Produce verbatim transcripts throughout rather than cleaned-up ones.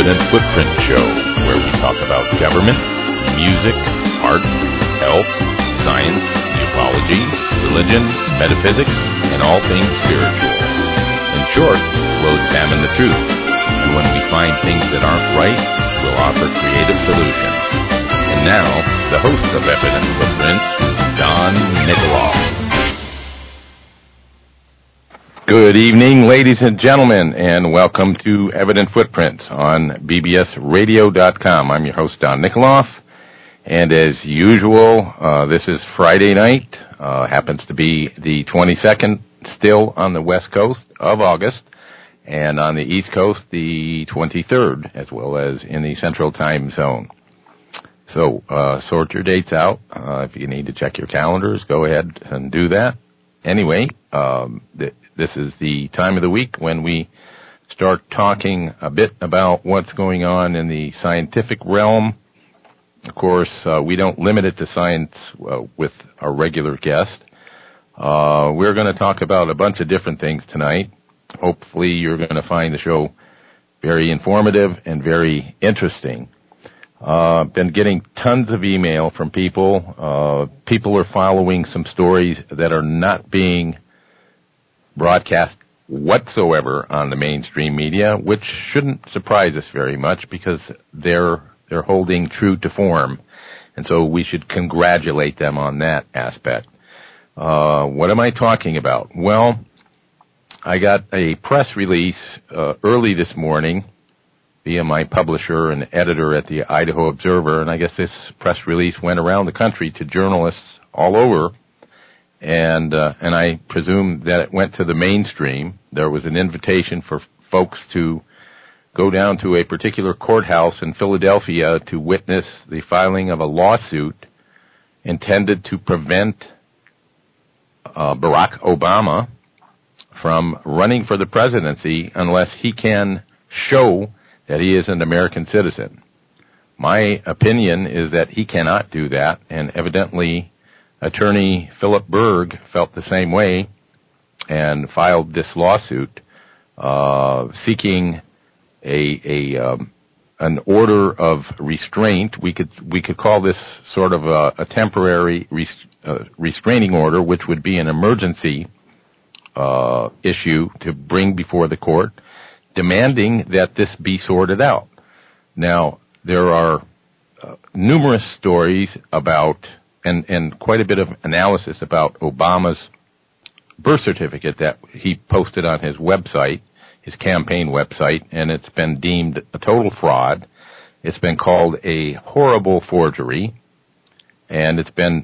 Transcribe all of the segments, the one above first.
Evident Footprint Show, where we talk about government, music, art, health, science, ufology, religion, metaphysics, and all things spiritual. In short, we'll examine the truth, and when we find things that aren't right, we'll offer creative solutions. And now, the host of Evident Footprints, Don Nikoloff. Good evening, ladies and gentlemen, and welcome to Evident Footprints on B B S radio dot com. I'm your host, Don Nikoloff, and as usual, uh, this is Friday night. Uh, happens to be the twenty-second, still on the west coast of August, and on the east coast, the twenty-third, as well as in the central time zone. So, uh, sort your dates out. Uh, if you need to check your calendars, go ahead and do that. Anyway, um, th- this is the time of the week when we start talking a bit about what's going on in the scientific realm. Of course, uh, we don't limit it to science uh, with our regular guest. Uh, we're going to talk about a bunch of different things tonight. Hopefully you're going to find the show very informative and very interesting. Uh, been getting tons of email from people. Uh, people are following some stories that are not being broadcast whatsoever on the mainstream media, which shouldn't surprise us very much because they're they're holding true to form, and so we should congratulate them on that aspect. Uh, what am I talking about? Well, I got a press release uh, early this morning via my publisher and editor at the Idaho Observer, and I guess this press release went around the country to journalists all over, and uh, and I presume that it went to the mainstream. There was an invitation for folks to go down to a particular courthouse in Philadelphia to witness the filing of a lawsuit intended to prevent uh, Barack Obama from running for the presidency unless he can show that he is an American citizen. My opinion is that he cannot do that, and evidently Attorney Philip Berg felt the same way and filed this lawsuit uh, seeking a, a um, an order of restraint. We could we could call this sort of a, a temporary res, uh, restraining order, which would be an emergency uh, issue to bring before the court, demanding that this be sorted out. Now, there are uh, numerous stories about, and, and quite a bit of analysis about Obama's birth certificate that he posted on his website, his campaign website, and it's been deemed a total fraud. It's been called a horrible forgery, and it's been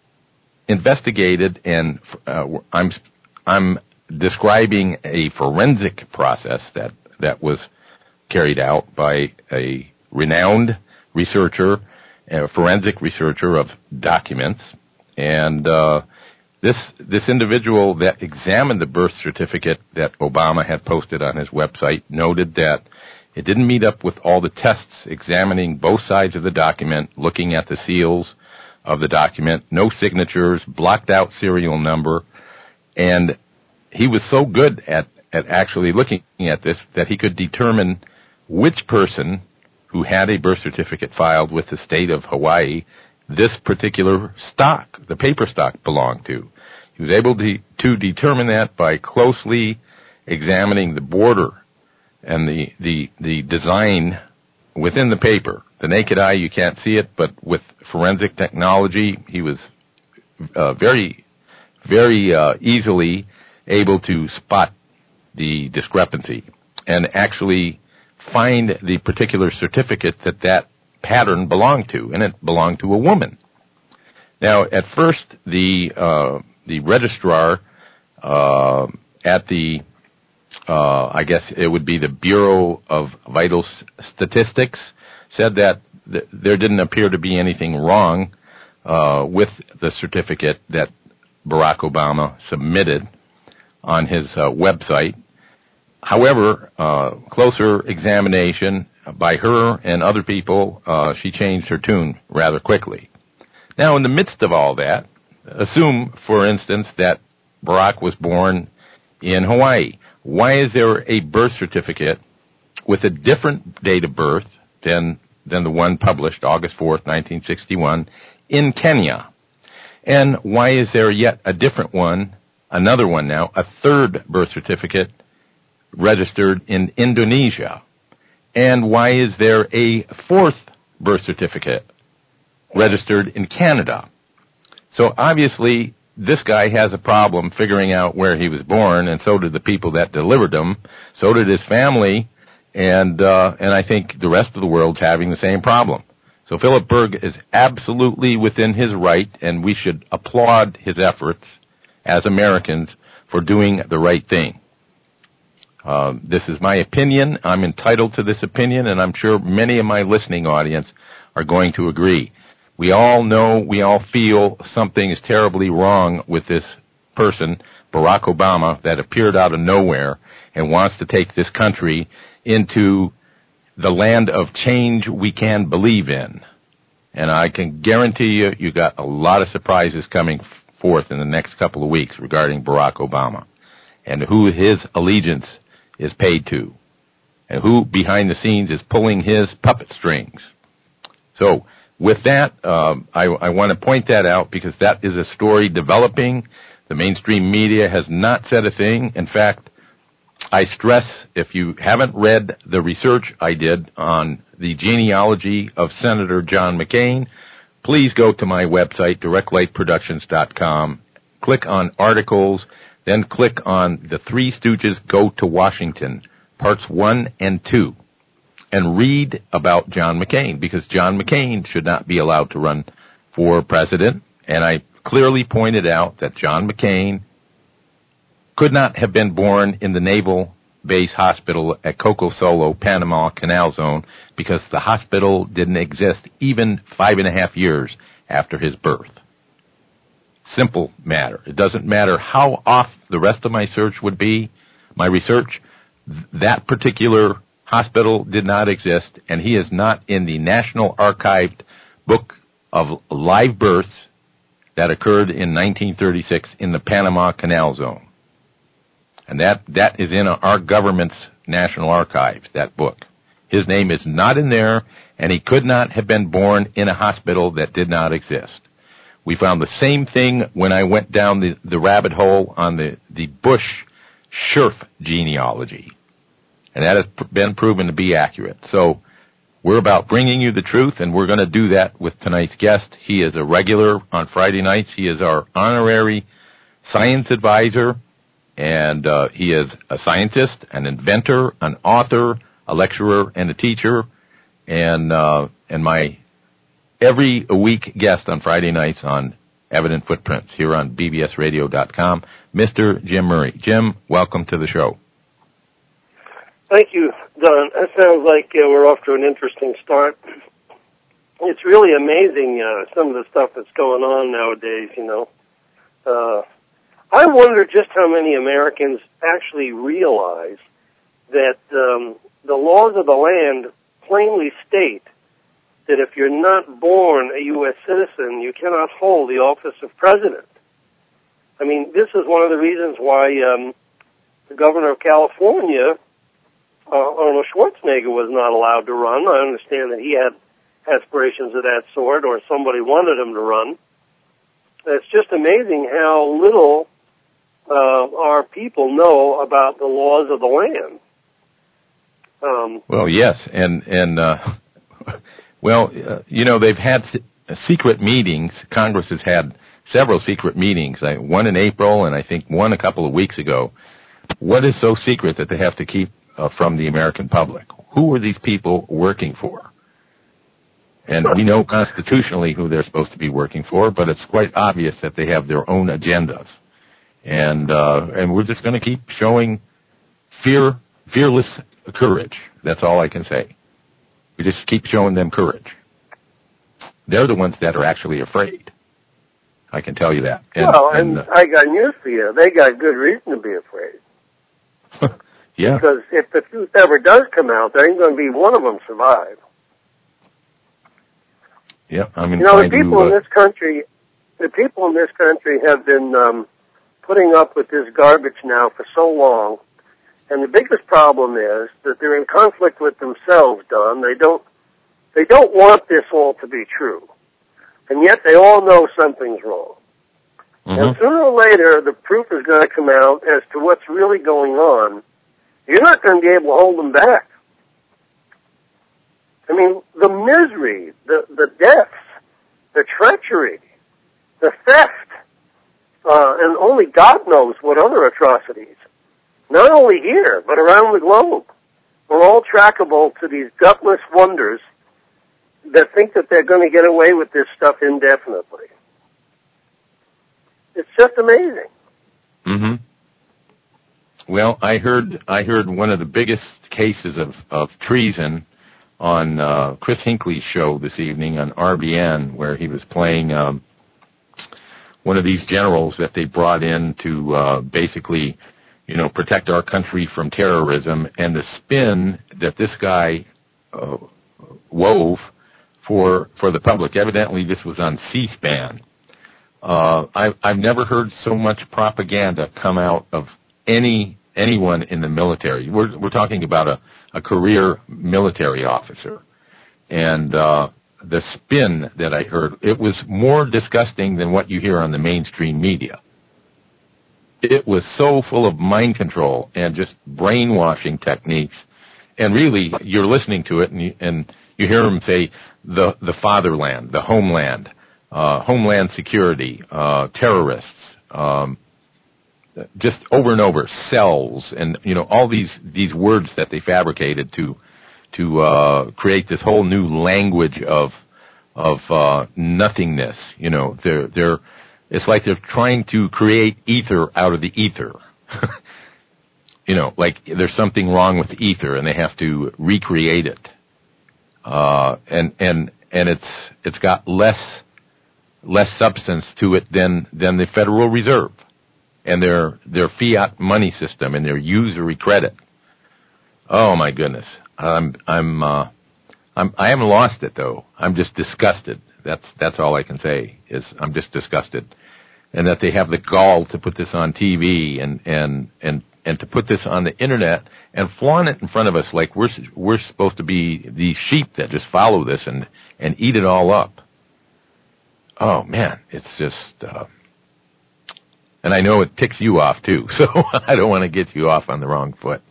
investigated, and uh, I'm I'm describing a forensic process that that was carried out by a renowned researcher, a forensic researcher of documents, and uh, this this individual that examined the birth certificate that Obama had posted on his website noted that it didn't meet up with all the tests examining both sides of the document, looking at the seals of the document, no signatures, blocked out serial number, and he was so good at at actually looking at this that he could determine which person who had a birth certificate filed with the state of Hawaii this particular stock, the paper stock, belonged to. He was able to, to determine that by closely examining the border and the, the, the design within the paper. The naked eye, you can't see it, but with forensic technology, he was uh, very, very uh, easily able to spot the discrepancy and actually find the particular certificate that that pattern belonged to, and it belonged to a woman. Now, at first, the uh, the registrar uh, at the, uh, I guess it would be the Bureau of Vital Statistics, said that th- there didn't appear to be anything wrong uh, with the certificate that Barack Obama submitted on his uh, website. However, uh, closer examination by her and other people, uh, she changed her tune rather quickly. Now, in the midst of all that, assume, for instance, that Barack was born in Hawaii. Why is there a birth certificate with a different date of birth than than the one published August fourth, nineteen sixty-one, in Kenya. And why is there yet a different one, another one now, a third birth certificate registered in Indonesia? And why is there a fourth birth certificate registered in Canada? So obviously, this guy has a problem figuring out where he was born, and so did the people that delivered him. So did his family, and uh, and I think the rest of the world's having the same problem. So Philip Berg is absolutely within his right, and we should applaud his efforts as Americans for doing the right thing. Uh, this is my opinion. I'm entitled to this opinion, and I'm sure many of my listening audience are going to agree. We all know, we all feel something is terribly wrong with this person, Barack Obama, that appeared out of nowhere and wants to take this country into the land of change we can believe in. And I can guarantee you, you got a lot of surprises coming forth in the next couple of weeks regarding Barack Obama and who his allegiance is paid to and who behind the scenes is pulling his puppet strings. So with that, um, I, I want to point that out because that is a story developing. The mainstream media has not said a thing. In fact, I stress, if you haven't read the research I did on the genealogy of Senator John McCain, please go to my website, direct light productions dot com, click on articles, then click on the Three Stooges Go to Washington, parts one and two, and read about John McCain, because John McCain should not be allowed to run for president. And I clearly pointed out that John McCain could not have been born in the Naval Base Hospital at Coco Solo, Panama Canal Zone, because the hospital didn't exist even five and a half years after his birth. Simple matter. It doesn't matter how off the rest of my search would be, my research, that particular hospital did not exist, and he is not in the National Archived Book of Live Births that occurred in nineteen thirty-six in the Panama Canal Zone. And that, that is in our government's National Archives, that book. His name is not in there, and he could not have been born in a hospital that did not exist. We found the same thing when I went down the, the rabbit hole on the, the Bush Scherf genealogy. And that has been proven to be accurate. So we're about bringing you the truth, and we're going to do that with tonight's guest. He is a regular on Friday nights. He is our honorary science advisor. And uh, he is a scientist, an inventor, an author, a lecturer, and a teacher. And uh, and my every week guest on Friday nights on Evident Footprints here on B B S radio dot com, Mister Jim Murray. Jim, welcome to the show. Thank you, Don. That sounds like uh, we're off to an interesting start. It's really amazing, uh, some of the stuff that's going on nowadays, you know. Uh I wonder just how many Americans actually realize that um, the laws of the land plainly state that if you're not born a U S citizen, you cannot hold the office of president. I mean, this is one of the reasons why um, the governor of California, uh, Arnold Schwarzenegger, was not allowed to run. I understand that he had aspirations of that sort, or somebody wanted him to run. It's just amazing how little Uh, our people know about the laws of the land. Um, well, yes, and and uh, well, uh, you know, they've had secret meetings. Congress has had several secret meetings. I, one in April, and I think one a couple of weeks ago. What is so secret that they have to keep uh, from the American public? Who are these people working for? And we know constitutionally who they're supposed to be working for, but it's quite obvious that they have their own agendas. And uh, and we're just going to keep showing fear, fearless courage. That's all I can say. We just keep showing them courage. They're the ones that are actually afraid. I can tell you that. And, well, and, and uh, I got news for you. They got good reason to be afraid. Yeah. Because if the truth ever does come out, there ain't going to be one of them survive. Yeah, I mean, you know, the people to, uh, in this country, the people in this country have been um, putting up with this garbage now for so long, And the biggest problem is that they're in conflict with themselves, Don. They don't, they don't want this all to be true. And yet they all know something's wrong. Mm-hmm. And sooner or later, the proof is going to come out as to what's really going on. You're not going to be able to hold them back. I mean, the misery, the, the deaths, the treachery, the theft, uh, and only God knows what other atrocities, not only here, but around the globe, are all trackable to these gutless wonders that think that they're going to get away with this stuff indefinitely. It's just amazing. Mm-hmm. Well, I heard I heard one of the biggest cases of, of treason on uh, Chris Hinckley's show this evening on R B N, where he was playing um, one of these generals that they brought in to uh, basically, you know, protect our country from terrorism, and the spin that this guy uh, wove for for the public. Evidently, this was on C-SPAN. Uh, I, I've never heard so much propaganda come out of any anyone in the military. We're we're talking about a, a career military officer, and uh, the spin that I heard, it was more disgusting than what you hear on the mainstream media. It was so full of mind control and just brainwashing techniques, and really, you're listening to it, and you, and you hear them say the the fatherland, the homeland. Uh, homeland security, uh, terrorists, um, just over and over, cells, and you know all these these words that they fabricated to to uh, create this whole new language of of uh, nothingness. You know, they're they're it's like they're trying to create ether out of the ether. You know, like there's something wrong with the ether, and they have to recreate it. Uh, and and and it's it's got less. less substance to it than than the Federal Reserve and their their fiat money system and their usury credit. Oh my goodness, I'm I'm uh, I'm I haven't lost it though. I'm just disgusted. That's that's all I can say is I'm just disgusted, and that they have the gall to put this on T V and and and and to put this on the internet and flaunt it in front of us like we're we're supposed to be these sheep that just follow this and and eat it all up. Oh, man, it's just, uh, and I know it ticks you off, too, so I don't want to get you off on the wrong foot.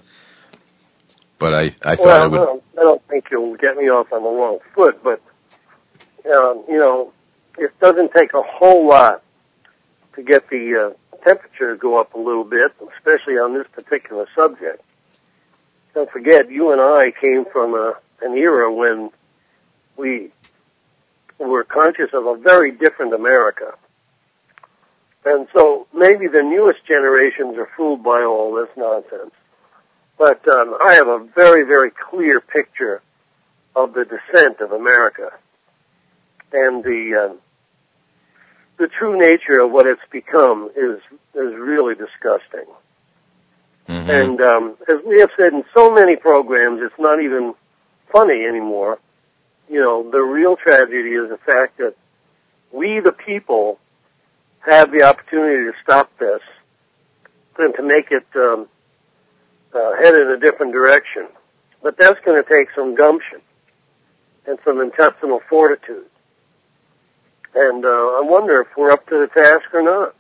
But I, I thought well, I would... I don't, I don't think you'll get me off on the wrong foot, but, um, you know, it doesn't take a whole lot to get the uh, temperature to go up a little bit, especially on this particular subject. Don't forget, you and I came from a, an era when we... we're conscious of a very different America. And so maybe the newest generations are fooled by all this nonsense. But um, I have a very, very clear picture of the descent of America and the uh, the true nature of what it's become is is really disgusting. Mm-hmm. And um, as we have said in so many programs, it's not even funny anymore. You know, the real tragedy is the fact that we, the people, have the opportunity to stop this and to make it um, uh, head in a different direction. But that's going to take some gumption and some intestinal fortitude. And uh, I wonder if we're up to the task or not.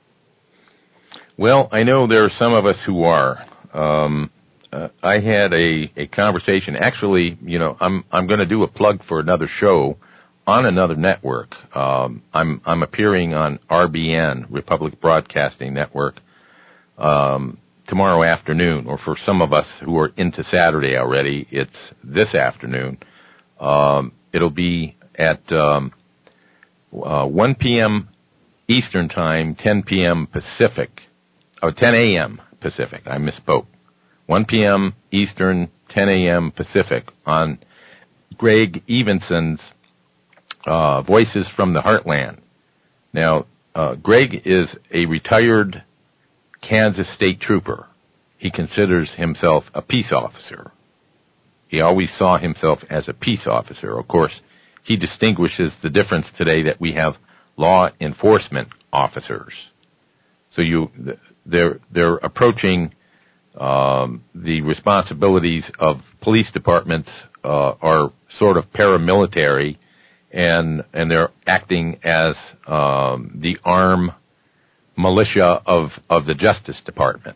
Well, I know there are some of us who are. Um, uh, I had a, a conversation. Actually, you know, I'm I'm going to do a plug for another show on another network. Um, I'm I'm appearing on R B N, Republic Broadcasting Network, um, tomorrow afternoon. Or for some of us who are into Saturday already, it's this afternoon. Um, it'll be at um, uh, one p.m. Eastern Time, ten p.m. Pacific. Oh, ten a.m. Pacific. I misspoke. one p.m. Eastern, ten a.m. Pacific on Greg Evenson's uh, Voices from the Heartland. Now, uh, Greg is a retired Kansas state trooper. He considers himself a peace officer. He always saw himself as a peace officer. Of course, he distinguishes the difference today that we have law enforcement officers. So you, they're they're approaching Um, the responsibilities of police departments uh, are sort of paramilitary, and and they're acting as um, the arm militia of, of the Justice Department.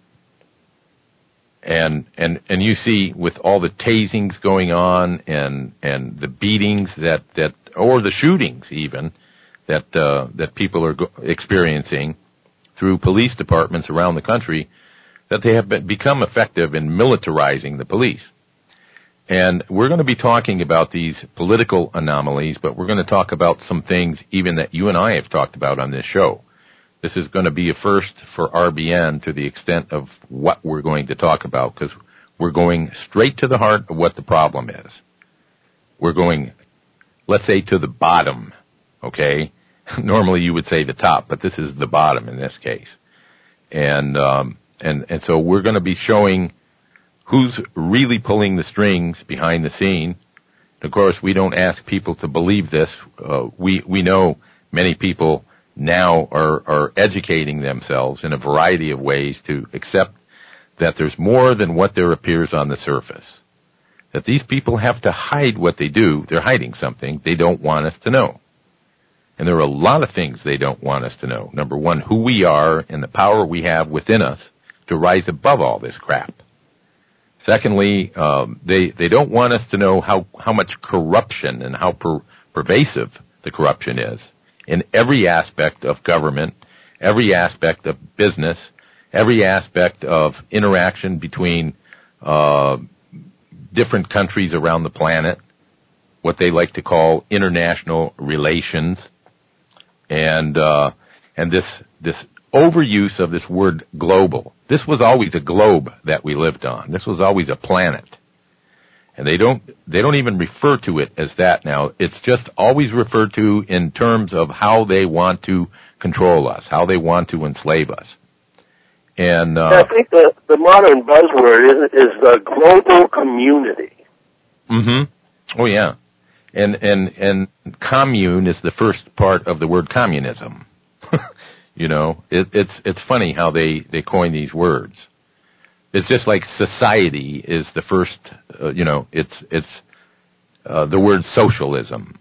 And and and you see with all the tasings going on and and the beatings that, that or the shootings even that uh, that people are go- experiencing through police departments around the country, that they have been, become effective in militarizing the police. And we're going to be talking about these political anomalies, but we're going to talk about some things even that you and I have talked about on this show. This is going to be a first for R B N to the extent of what we're going to talk about, because we're going straight to the heart of what the problem is. We're going, let's say, to the bottom, okay? Normally you would say the top, but this is the bottom in this case. And um, and and so we're going to be showing who's really pulling the strings behind the scene. Of course, we don't ask people to believe this. Uh, we we know many people now are, are educating themselves in a variety of ways to accept that there's more than what there appears on the surface. That these people have to hide what they do. They're hiding something they don't want us to know. And there are a lot of things they don't want us to know. Number one, who we are and the power we have within us to rise above all this crap. Secondly, um, they they don't want us to know how, how much corruption and how per, pervasive the corruption is in every aspect of government, every aspect of business, every aspect of interaction between uh, different countries around the planet, what they like to call international relations, and uh, and this this overuse of this word global. This was always a globe that we lived on. This was always a planet. And they don't they don't even refer to it as that now. It's just always referred to in terms of how they want to control us, how they want to enslave us. And uh, I think the, the modern buzzword is, is the global community. Mm-hmm. Oh, yeah. And, and, and commune is the first part of the word communism. You know, it, it's it's funny how they, they coin these words. It's just like society is the first, uh, you know, it's it's uh, the word socialism.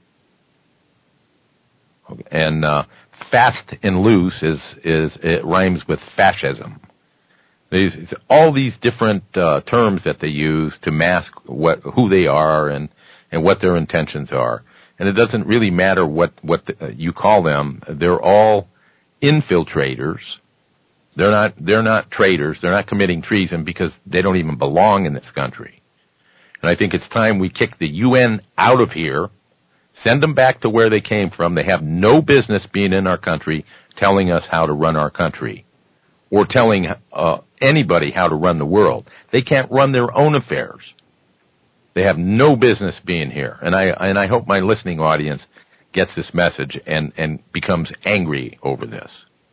And uh, fast and loose is, is it rhymes with fascism. These, all these different uh, terms that they use to mask what who they are and, and what their intentions are. And it doesn't really matter what, what the, uh, you call them. They're all infiltrators. They're not, they're not traitors. They're not committing treason because they don't even belong in this country. And I think it's time we kick the U N out of here, send them back to where they came from. They have no business being in our country telling us how to run our country or telling uh, anybody how to run the world. They can't run their own affairs. They have no business being here. And I, and I hope my listening audience gets this message and, and becomes angry over this.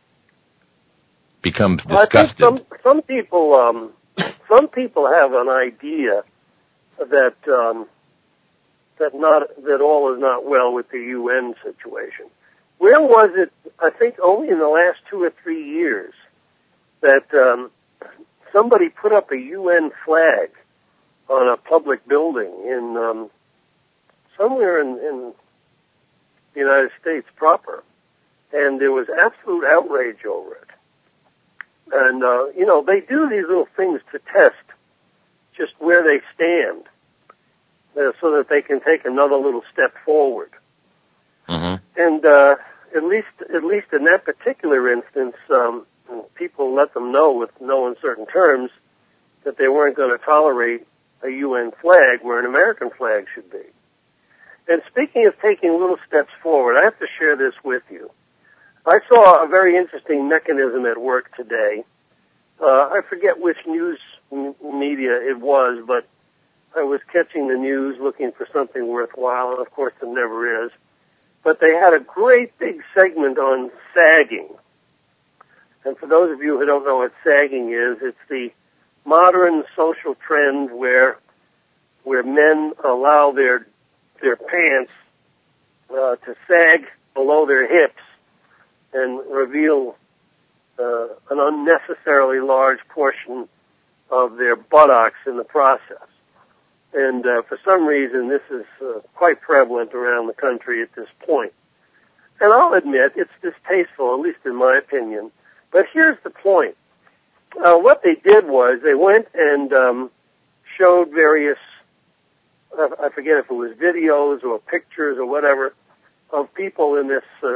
Becomes disgusted. I think some some people um, some people have an idea that um, that not that all is not well with the U N situation. Where was it? I think only in the last two or three years that um, somebody put up a U N flag on a public building in um, somewhere in, in the United States proper, and there was absolute outrage over it. And, uh, you know, they do these little things to test just where they stand uh, so that they can take another little step forward. Mm-hmm. And uh, at least at least in that particular instance, um, people let them know with no uncertain terms that they weren't going to tolerate a U N flag where an American flag should be. And speaking of taking little steps forward, I have to share this with you. I saw a very interesting mechanism at work today. Uh, I forget which news m- media it was, but I was catching the news looking for something worthwhile, and of course it never is. But they had a great big segment on sagging. And for those of you who don't know what sagging is, it's the modern social trend where where men allow their their pants uh, to sag below their hips and reveal uh, an unnecessarily large portion of their buttocks in the process. And uh, for some reason, this is uh, quite prevalent around the country at this point. And I'll admit, it's distasteful, at least in my opinion. But here's the point. Uh, what they did was they went and um, showed various, uh, I forget if it was videos or pictures or whatever, of people in this uh,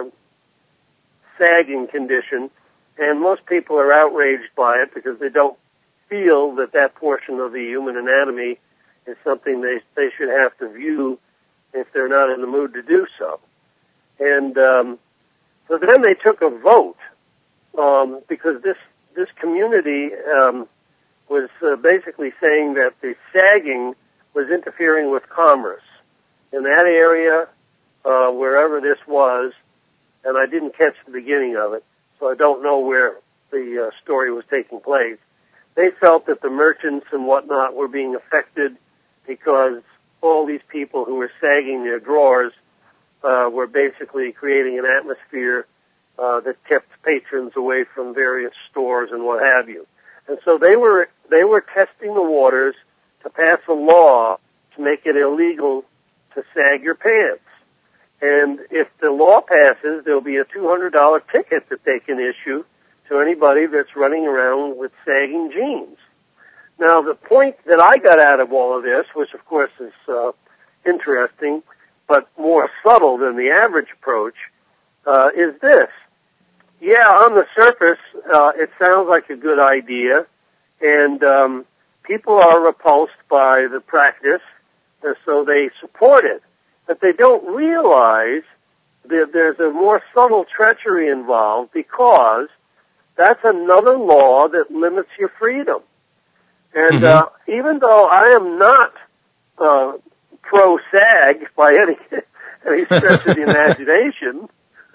sagging condition. And most people are outraged by it because they don't feel that that portion of the human anatomy is something they they should have to view if they're not in the mood to do so. And um, so then they took a vote um, because this this community um, was uh, basically saying that the sagging was interfering with commerce in that area, uh, wherever this was. And I didn't catch the beginning of it, so I don't know where the uh, story was taking place. They felt that the merchants and whatnot were being affected because all these people who were sagging their drawers uh, were basically creating an atmosphere uh, that kept patrons away from various stores and what have you. And so they were they were testing the waters to pass a law to make it illegal to sag your pants. And if the law passes, there'll be a two hundred dollars ticket that they can issue to anybody that's running around with sagging jeans. Now, the point that I got out of all of this, which of course is uh, interesting, but more subtle than the average approach, uh, is this. Yeah, on the surface, uh, it sounds like a good idea, and um, people are repulsed by the practice, and so they support it. But they don't realize that there's a more subtle treachery involved because that's another law that limits your freedom. And mm-hmm. uh, even though I am not uh, pro-SAG by any any stretch of the imagination,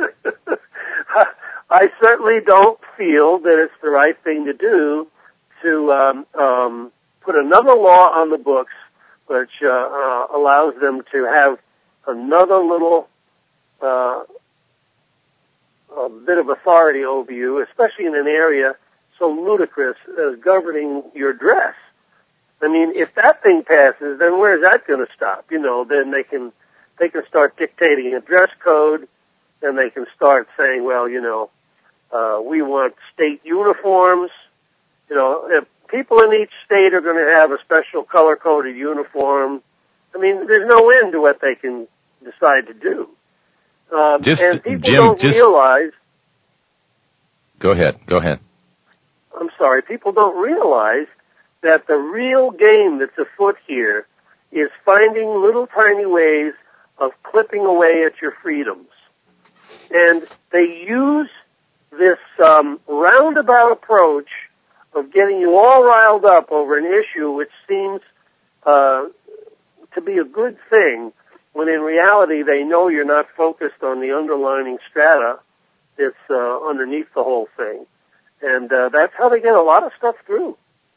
I certainly don't feel that it's the right thing to do to um, um, put another law on the books which uh, uh, allows them to have another little uh, a bit of authority over you, especially in an area so ludicrous as governing your dress. I mean, if that thing passes, then where's that going to stop? You know, then they can they can start dictating a dress code, and they can start saying, well, you know, uh, we want state uniforms. You know, if people in each state are going to have a special color-coded uniform. I mean, there's no end to what they can decide to do. Um, just, and people Jim, don't just, realize... Go ahead, go ahead. I'm sorry, people don't realize that the real game that's afoot here is finding little tiny ways of clipping away at your freedoms. And they use this um, roundabout approach of getting you all riled up over an issue which seems uh, to be a good thing, when in reality they know you're not focused on the underlying strata that's uh, underneath the whole thing. And uh, that's how they get a lot of stuff through.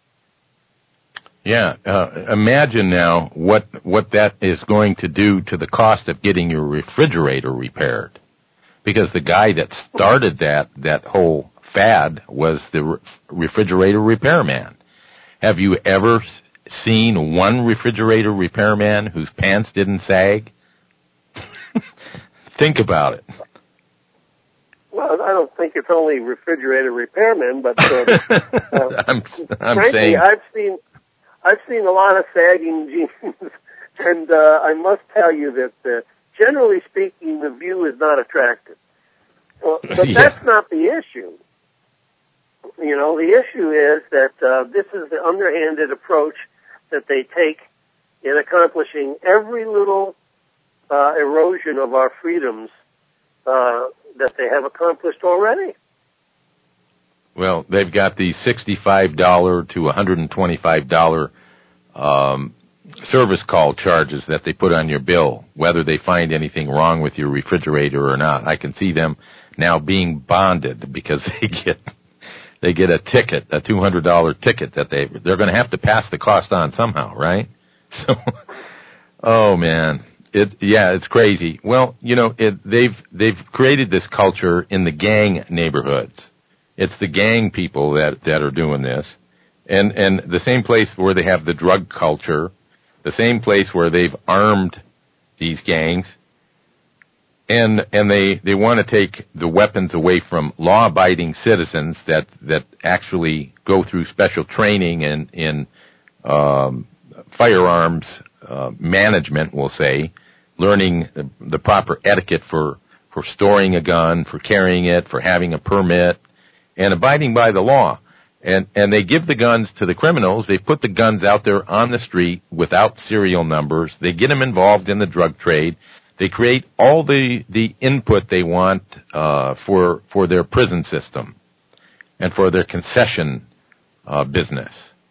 Yeah, uh, imagine now what what that is going to do to the cost of getting your refrigerator repaired. Because the guy that started that, that whole fad was the re- refrigerator repairman. Have you ever seen one refrigerator repairman whose pants didn't sag? Think about it. Well, I don't think it's only refrigerator repairmen, but uh, uh, I'm, I'm frankly, saying I've seen I've seen a lot of sagging jeans, and uh, I must tell you that, uh, generally speaking, the view is not attractive. Well, but yeah. that's not the issue. You know, the issue is that uh, this is the underhanded approach that they take in accomplishing every little uh, erosion of our freedoms uh, that they have accomplished already. Well, they've got the sixty-five dollars to one hundred twenty-five dollars um, service call charges that they put on your bill, whether they find anything wrong with your refrigerator or not. I can see them now being bonded because they get they get a ticket, a two hundred dollars ticket that they they're going to have to pass the cost on somehow, right? So, oh man, it yeah, it's crazy. Well, you know, it, they've they've created this culture in the gang neighborhoods. It's the gang people that, that are doing this. And and the same place where they have the drug culture, the same place where they've armed these gangs, and and they, they want to take the weapons away from law-abiding citizens that, that actually go through special training in, in um, firearms uh, management, we'll say, learning the, the proper etiquette for, for storing a gun, for carrying it, for having a permit, and abiding by the law. And and they give the guns to the criminals. They put the guns out there on the street without serial numbers. They get them involved in the drug trade. They create all the, the input they want uh, for for their prison system and for their concession uh, business,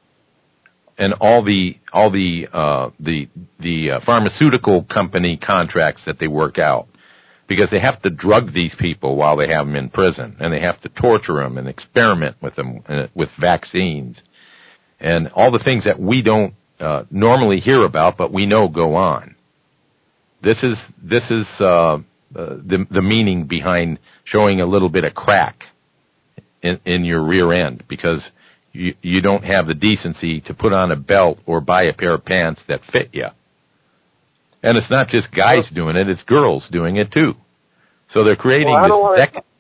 and all the all the uh, the the uh, pharmaceutical company contracts that they work out. Because they have to drug these people while they have them in prison, and they have to torture them and experiment with them uh, with vaccines, and all the things that we don't uh, normally hear about, but we know go on. This is this is uh, uh, the the meaning behind showing a little bit of crack in, in your rear end, because you you don't have the decency to put on a belt or buy a pair of pants that fit you. And it's not just guys doing it, it's girls doing it too. So they're creating well, this dec-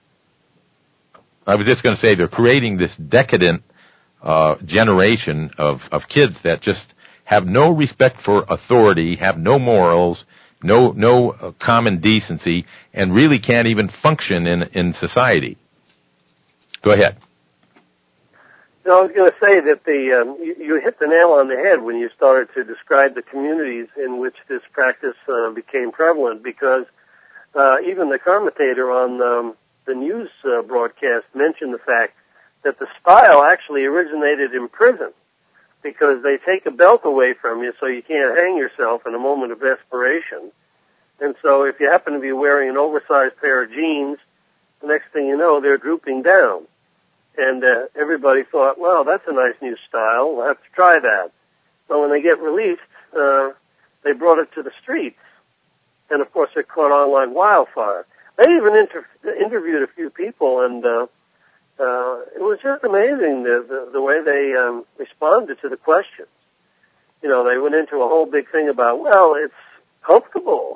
I was just going to say they're creating this decadent uh, generation of, of kids that just have no respect for authority, have no morals, no no uh, common decency, and really can't even function in, in society. Go ahead. No, I was going to say that the um, you, you hit the nail on the head when you started to describe the communities in which this practice uh, became prevalent, because uh, even the commentator on um, the news uh, broadcast mentioned the fact that the style actually originated in prison, because they take a belt away from you so you can't hang yourself in a moment of desperation. And so if you happen to be wearing an oversized pair of jeans, the next thing you know, they're drooping down. And uh, everybody thought, well, that's a nice new style. We'll have to try that. So when they get released, uh, they brought it to the streets. And, of course, it caught on like wildfire. They even inter- interviewed a few people, and uh, uh, it was just amazing the, the, the way they um, responded to the questions. You know, they went into a whole big thing about, well, it's comfortable.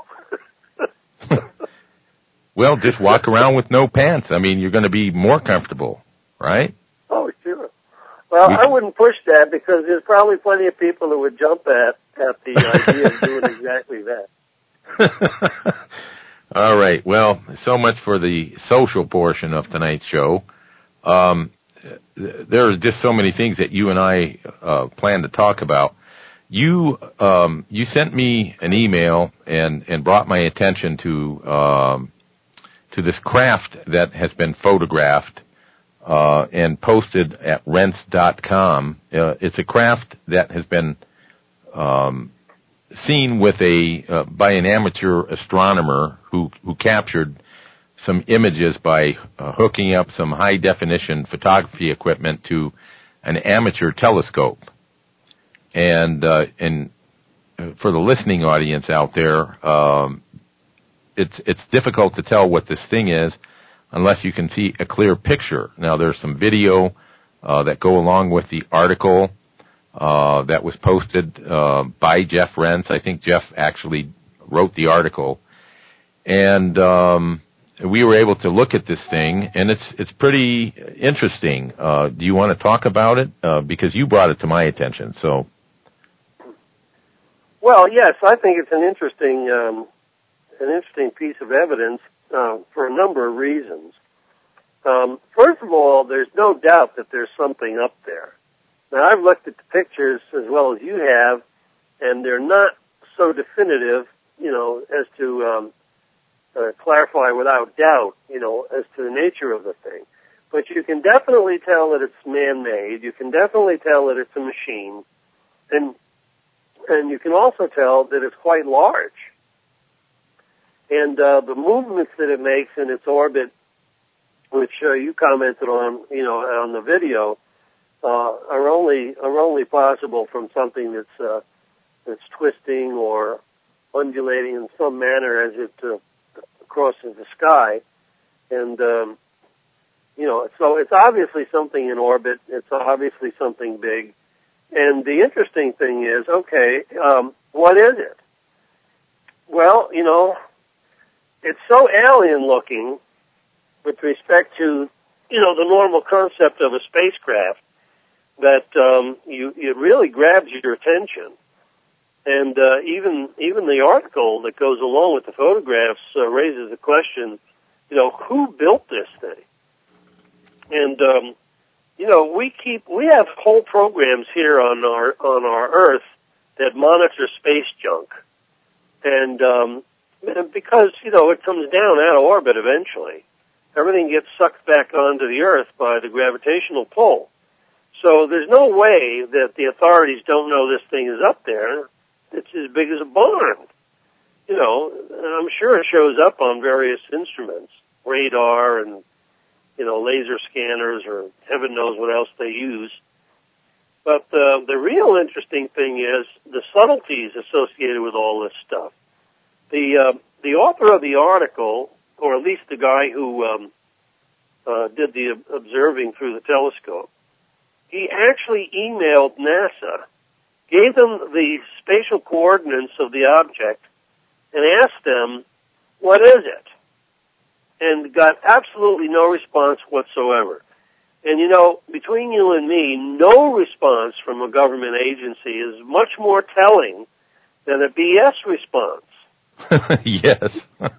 Well, just walk around with no pants. I mean, you're going to be more comfortable. Right? Oh, sure. Well, we I wouldn't push that, because there's probably plenty of people who would jump at, at the idea of doing exactly that. All right. Well, so much for the social portion of tonight's show. Um, there are just so many things that you and I uh, plan to talk about. You um, you sent me an email and, and brought my attention to um, to this craft that has been photographed Uh, and posted at rents dot com. Uh, it's a craft that has been um, seen with a uh, by an amateur astronomer who who captured some images by uh, hooking up some high definition photography equipment to an amateur telescope. And uh, and for the listening audience out there, um, it's it's difficult to tell what this thing is unless you can see a clear picture. Now, there's some video uh, that go along with the article uh, that was posted uh, by Jeff Rense. I think Jeff actually wrote the article. And um, we were able to look at this thing, and it's it's pretty interesting. Uh, do you want to talk about it? Uh, because you brought it to my attention. So, well, yes, I think it's an interesting um, an interesting piece of evidence. Uh, for a number of reasons. Um, first of all, there's no doubt that there's something up there. Now, I've looked at the pictures as well as you have, and they're not so definitive, you know, as to um, uh, clarify without doubt, you know, as to the nature of the thing. But you can definitely tell that it's man-made. You can definitely tell that it's a machine. And, and you can also tell that it's quite large. And uh, the movements that it makes in its orbit, which uh, you commented on, you know, on the video, uh, are only are only possible from something that's uh, that's twisting or undulating in some manner as it uh, crosses the sky. And um, You know, so it's obviously something in orbit. It's obviously something big. And the interesting thing is, okay, um, what is it? Well, you know, it's so alien-looking with respect to, you know, the normal concept of a spacecraft that um, you it really grabs your attention. And uh, even even the article that goes along with the photographs uh, raises the question, you know, who built this thing? And um, you know, we keep we have whole programs here on our on our Earth that monitor space junk, and, um, and because you know it comes down out of orbit eventually, everything gets sucked back onto the Earth by the gravitational pull. So there's no way that the authorities don't know this thing is up there. It's as big as a barn. You know, I'm sure it shows up on various instruments, radar and, you know, laser scanners or heaven knows what else they use. But uh, the real interesting thing is the subtleties associated with all this stuff. The uh, the author of the article, or at least the guy who um, uh, did the observing through the telescope, he actually emailed NASA, gave them the spatial coordinates of the object, and asked them, what is it? And got absolutely no response whatsoever. And, you know, between you and me, no response from a government agency is much more telling than a B S response. Yes.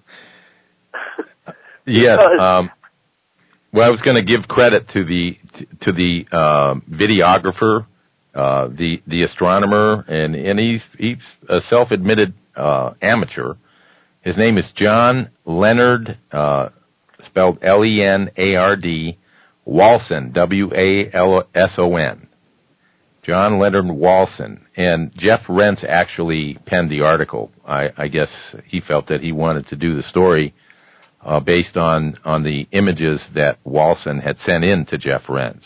Yes. Um, well, I was going to give credit to the to the uh, videographer, uh, the the astronomer, and and he's he's a self-admitted uh, amateur. His name is John Leonard, uh, spelled L E N A R D, Walson, W A L S O N. John Leonard Walson. And Jeff Rentz actually penned the article. I, I guess he felt that he wanted to do the story uh, based on, on the images that Walson had sent in to Jeff Rentz.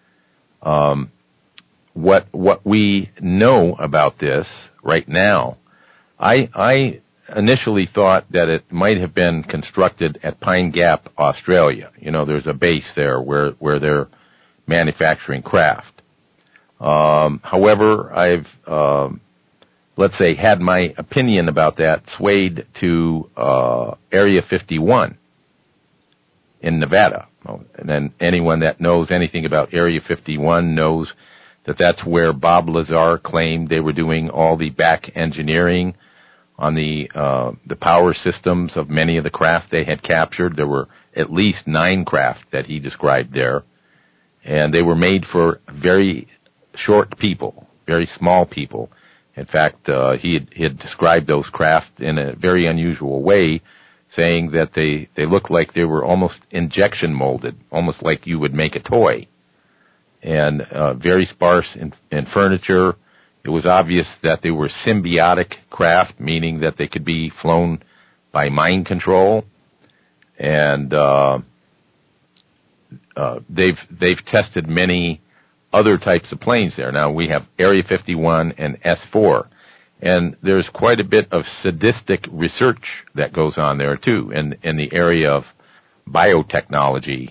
Um, what what we know about this right now, I I initially thought that it might have been constructed at Pine Gap, Australia. You know, there's a base there where, where they're manufacturing craft. Um, however, I've, um, let's say, had my opinion about that swayed to uh, Area fifty-one in Nevada. And then anyone that knows anything about Area fifty-one knows that that's where Bob Lazar claimed they were doing all the back engineering on the uh, the power systems of many of the craft they had captured. There were at least nine craft that he described there, and they were made for very short people, very small people. In fact, uh, he, had, he had described those craft in a very unusual way, saying that they, they looked like they were almost injection molded, almost like you would make a toy, and uh, very sparse in, in furniture. It was obvious that they were symbiotic craft, meaning that they could be flown by mind control, and uh, uh, they've they've tested many other types of planes there. Now we have Area fifty-one and S four, and there's quite a bit of sadistic research that goes on there too, in in the area of biotechnology.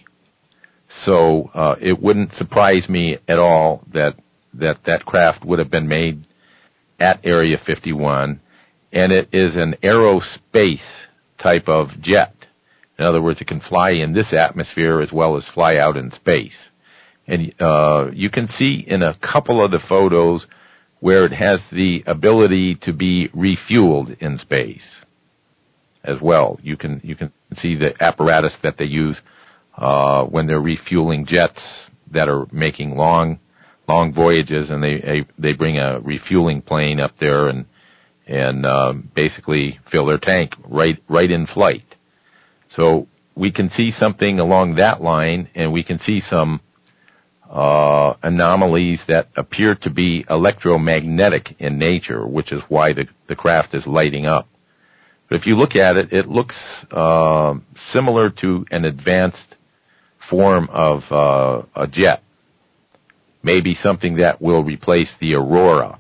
So uh, it wouldn't surprise me at all that that that craft would have been made at Area fifty-one, and it is an aerospace type of jet. In other words, it can fly in this atmosphere as well as fly out in space. And uh, you can see in a couple of the photos where it has the ability to be refueled in space as well. You can you can see the apparatus that they use uh, when they're refueling jets that are making long long voyages, and they they, they bring a refueling plane up there and and um, basically fill their tank right right in flight. So we can see something along that line, and we can see some uh, anomalies that appear to be electromagnetic in nature, which is why the, the craft is lighting up. But if you look at it, it looks uh, similar to an advanced form of uh, a jet, maybe something that will replace the Aurora.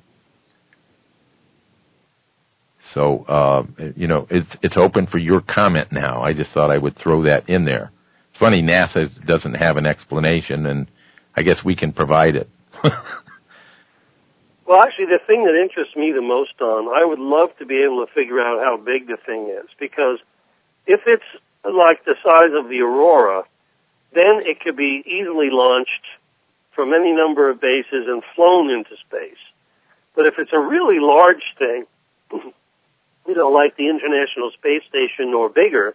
So, uh, you know, it's it's open for your comment now. I just thought I would throw that in there. funny NASA doesn't have an explanation, and I guess we can provide it. Well, actually, the thing that interests me the most, Don, I would love to be able to figure out how big the thing is, because if it's like the size of the Aurora, then it could be easily launched from any number of bases and flown into space. But if it's a really large thing, you know, like the International Space Station or bigger,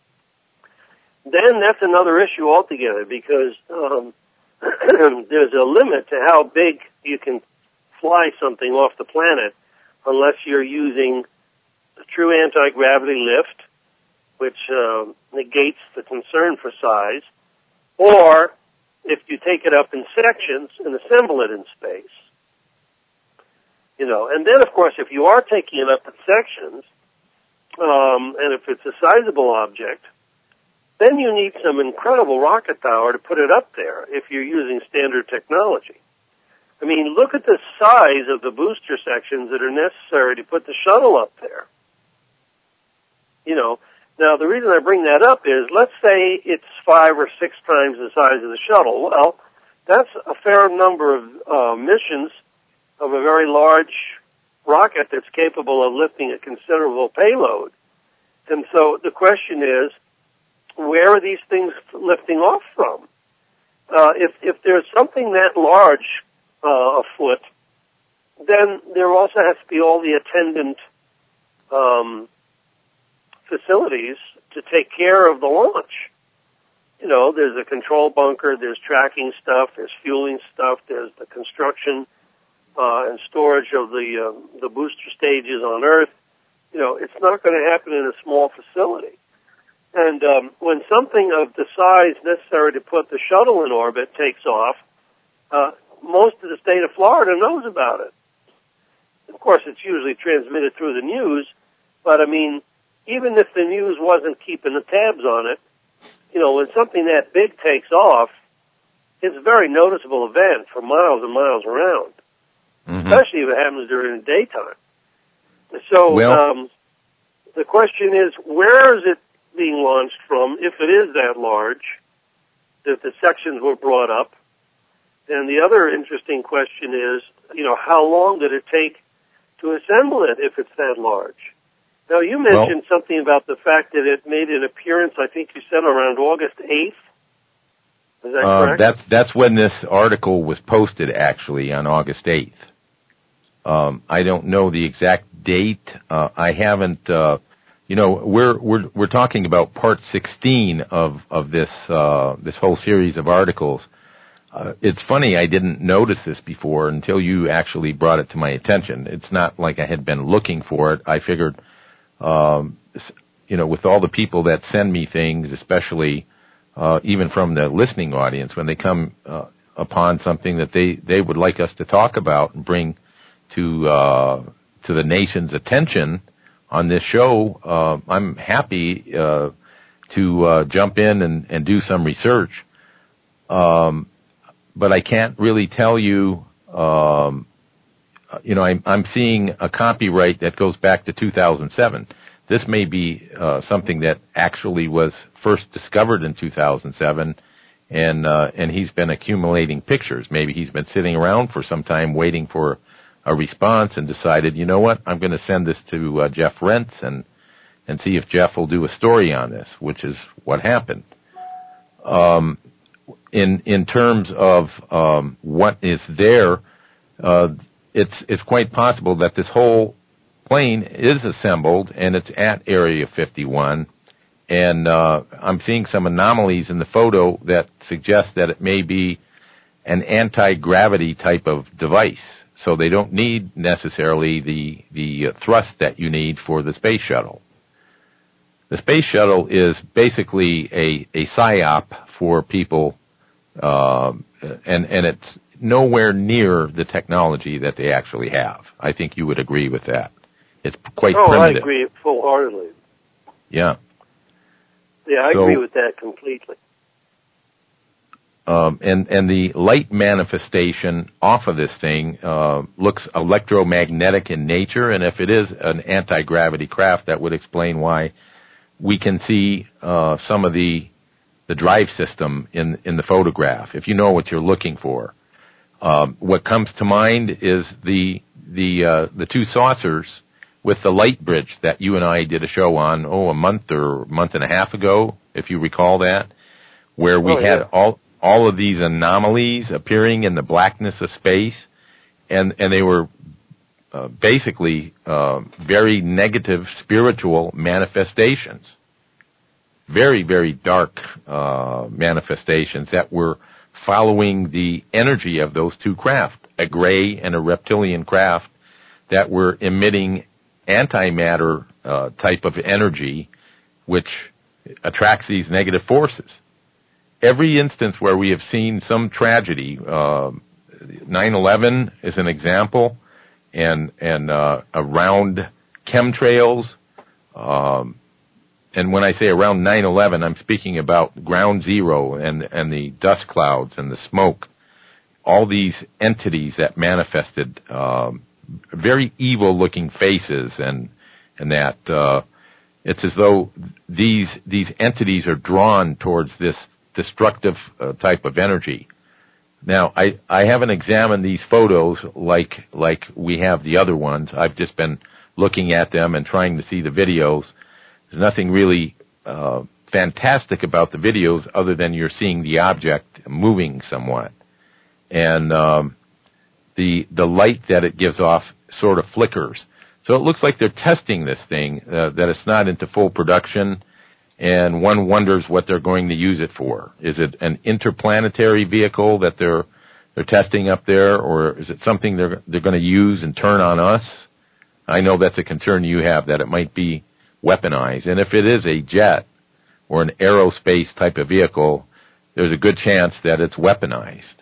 then that's another issue altogether, because um, there's a limit to how big you can fly something off the planet unless you're using a true anti-gravity lift, which uh, negates the concern for size, or if you take it up in sections and assemble it in space. You know, and then, of course, if you are taking it up in sections, um, and if it's a sizable object, then you need some incredible rocket power to put it up there if you're using standard technology. I mean, look at the size of the booster sections that are necessary to put the shuttle up there. You know, now the reason I bring that up is, let's say it's five or six times the size of the shuttle. Well, that's a fair number of uh, missions of a very large rocket that's capable of lifting a considerable payload. And so the question is, where are these things lifting off from? Uh, if, if there's something that large uh, afoot, then there also has to be all the attendant um, facilities to take care of the launch. You know, there's a control bunker, there's tracking stuff, there's fueling stuff, there's the construction uh, and storage of the uh, the booster stages on Earth. You know, it's not going to happen in a small facility. And um, when something of the size necessary to put the shuttle in orbit takes off, uh, most of the state of Florida knows about it. Of course, it's usually transmitted through the news, but I mean, even if the news wasn't keeping the tabs on it, you know, when something that big takes off, it's a very noticeable event for miles and miles around, mm-hmm. especially if it happens during the daytime. So well, um, the question is, where is it being launched from, if it is that large, that the sections were brought up? And the other interesting question is, you know, how long did it take to assemble it if it's that large? Now, you mentioned well, something about the fact that it made an appearance, I think you said around August eighth. Is that uh, correct? That's, that's when this article was posted, actually, on August eighth. Um, I don't know the exact date. Uh, I haven't, uh, you know, we're, we're, we're talking about part sixteen of, of this, uh, this whole series of articles. Uh, it's funny, I didn't notice this before until you actually brought it to my attention. It's not like I had been looking for it. I figured, um, you know, with all the people that send me things, especially, uh, even from the listening audience, when they come, uh, upon something that they, they would like us to talk about and bring to, uh, to the nation's attention on this show, uh, I'm happy, uh, to, uh, jump in and, and do some research. Um, but I can't really tell you, um, you know, I'm, I'm seeing a copyright that goes back to two thousand seven. This may be uh, something that actually was first discovered in two thousand seven, and uh, and he's been accumulating pictures. Maybe he's been sitting around for some time waiting for a response and decided, you know what, I'm going to send this to uh, Jeff Rentz and and see if Jeff will do a story on this, which is what happened. Um, in in terms of um, what is there, uh, it's it's quite possible that this whole plane is assembled and it's at Area fifty-one, and uh, I'm seeing some anomalies in the photo that suggest that it may be an anti-gravity type of device. So they don't need necessarily the the thrust that you need for the space shuttle. The space shuttle is basically a, a psyop for people, uh, and and it's nowhere near the technology that they actually have. I think you would agree with that. It's quite oh, primitive. I agree full-heartedly. Yeah. Yeah, I so, agree with that completely. Um, and, and the light manifestation off of this thing uh, looks electromagnetic in nature, and if it is an anti-gravity craft, that would explain why we can see uh, some of the the drive system in in the photograph, if you know what you're looking for. Um, what comes to mind is the the uh, the two saucers with the light bridge that you and I did a show on, oh, a month or month and a half ago, if you recall that, where we oh, yeah. had all all of these anomalies appearing in the blackness of space, and and they were uh, basically uh, very negative spiritual manifestations. Very, very dark uh, manifestations that were following the energy of those two craft, a gray and a reptilian craft, that were emitting antimatter uh, type of energy, which attracts these negative forces. Every instance where we have seen some tragedy, uh, nine eleven is an example, and and uh, around chemtrails. Um, And when I say around nine eleven, I'm speaking about ground zero and, and the dust clouds and the smoke. All these entities that manifested um, very evil-looking faces, and and that uh, it's as though these these entities are drawn towards this destructive uh, type of energy. Now, I, I haven't examined these photos like like we have the other ones. I've just been looking at them and trying to see the videos. There's nothing really uh, fantastic about the videos other than you're seeing the object moving somewhat. And um, the the light that it gives off sort of flickers. So it looks like they're testing this thing, uh, that it's not into full production, and one wonders what they're going to use it for. Is it an interplanetary vehicle that they're they're testing up there, or is it something they're they're going to use and turn on us? I know that's a concern you have, that it might be weaponized. And if it is a jet or an aerospace type of vehicle, there's a good chance that it's weaponized.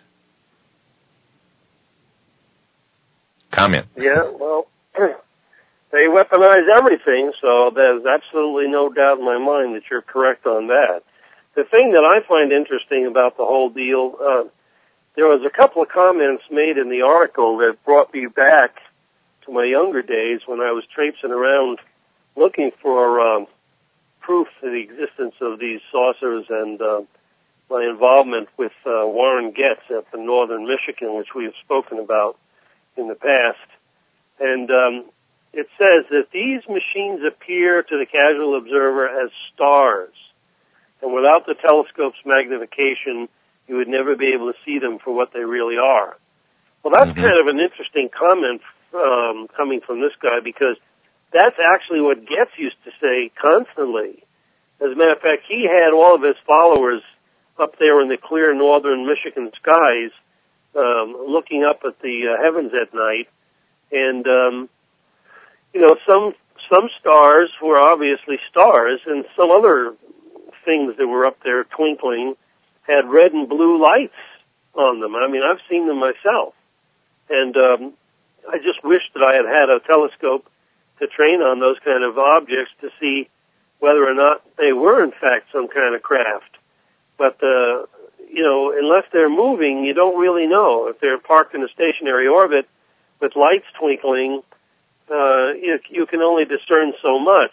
Comment. Yeah, well, they weaponize everything, so there's absolutely no doubt in my mind that you're correct on that. The thing that I find interesting about the whole deal, uh, there was a couple of comments made in the article that brought me back to my younger days when I was traipsing around looking for um, proof of the existence of these saucers, and uh, my involvement with uh, Warren Getz up in northern Michigan, which we have spoken about in the past. And um, it says that these machines appear to the casual observer as stars, and without the telescope's magnification, you would never be able to see them for what they really are. Well, that's mm-hmm. kind of an interesting comment um, coming from this guy, because that's actually what Getz used to say constantly. As a matter of fact, he had all of his followers up there in the clear northern Michigan skies, um, looking up at the uh, heavens at night. And, um, you know, some some stars were obviously stars, and some other things that were up there twinkling had red and blue lights on them. I mean, I've seen them myself. And um, I just wish that I had had a telescope to train on those kind of objects to see whether or not they were in fact some kind of craft. But, uh, you know, unless they're moving, you don't really know. If they're parked in a stationary orbit with lights twinkling, uh, you, you can only discern so much.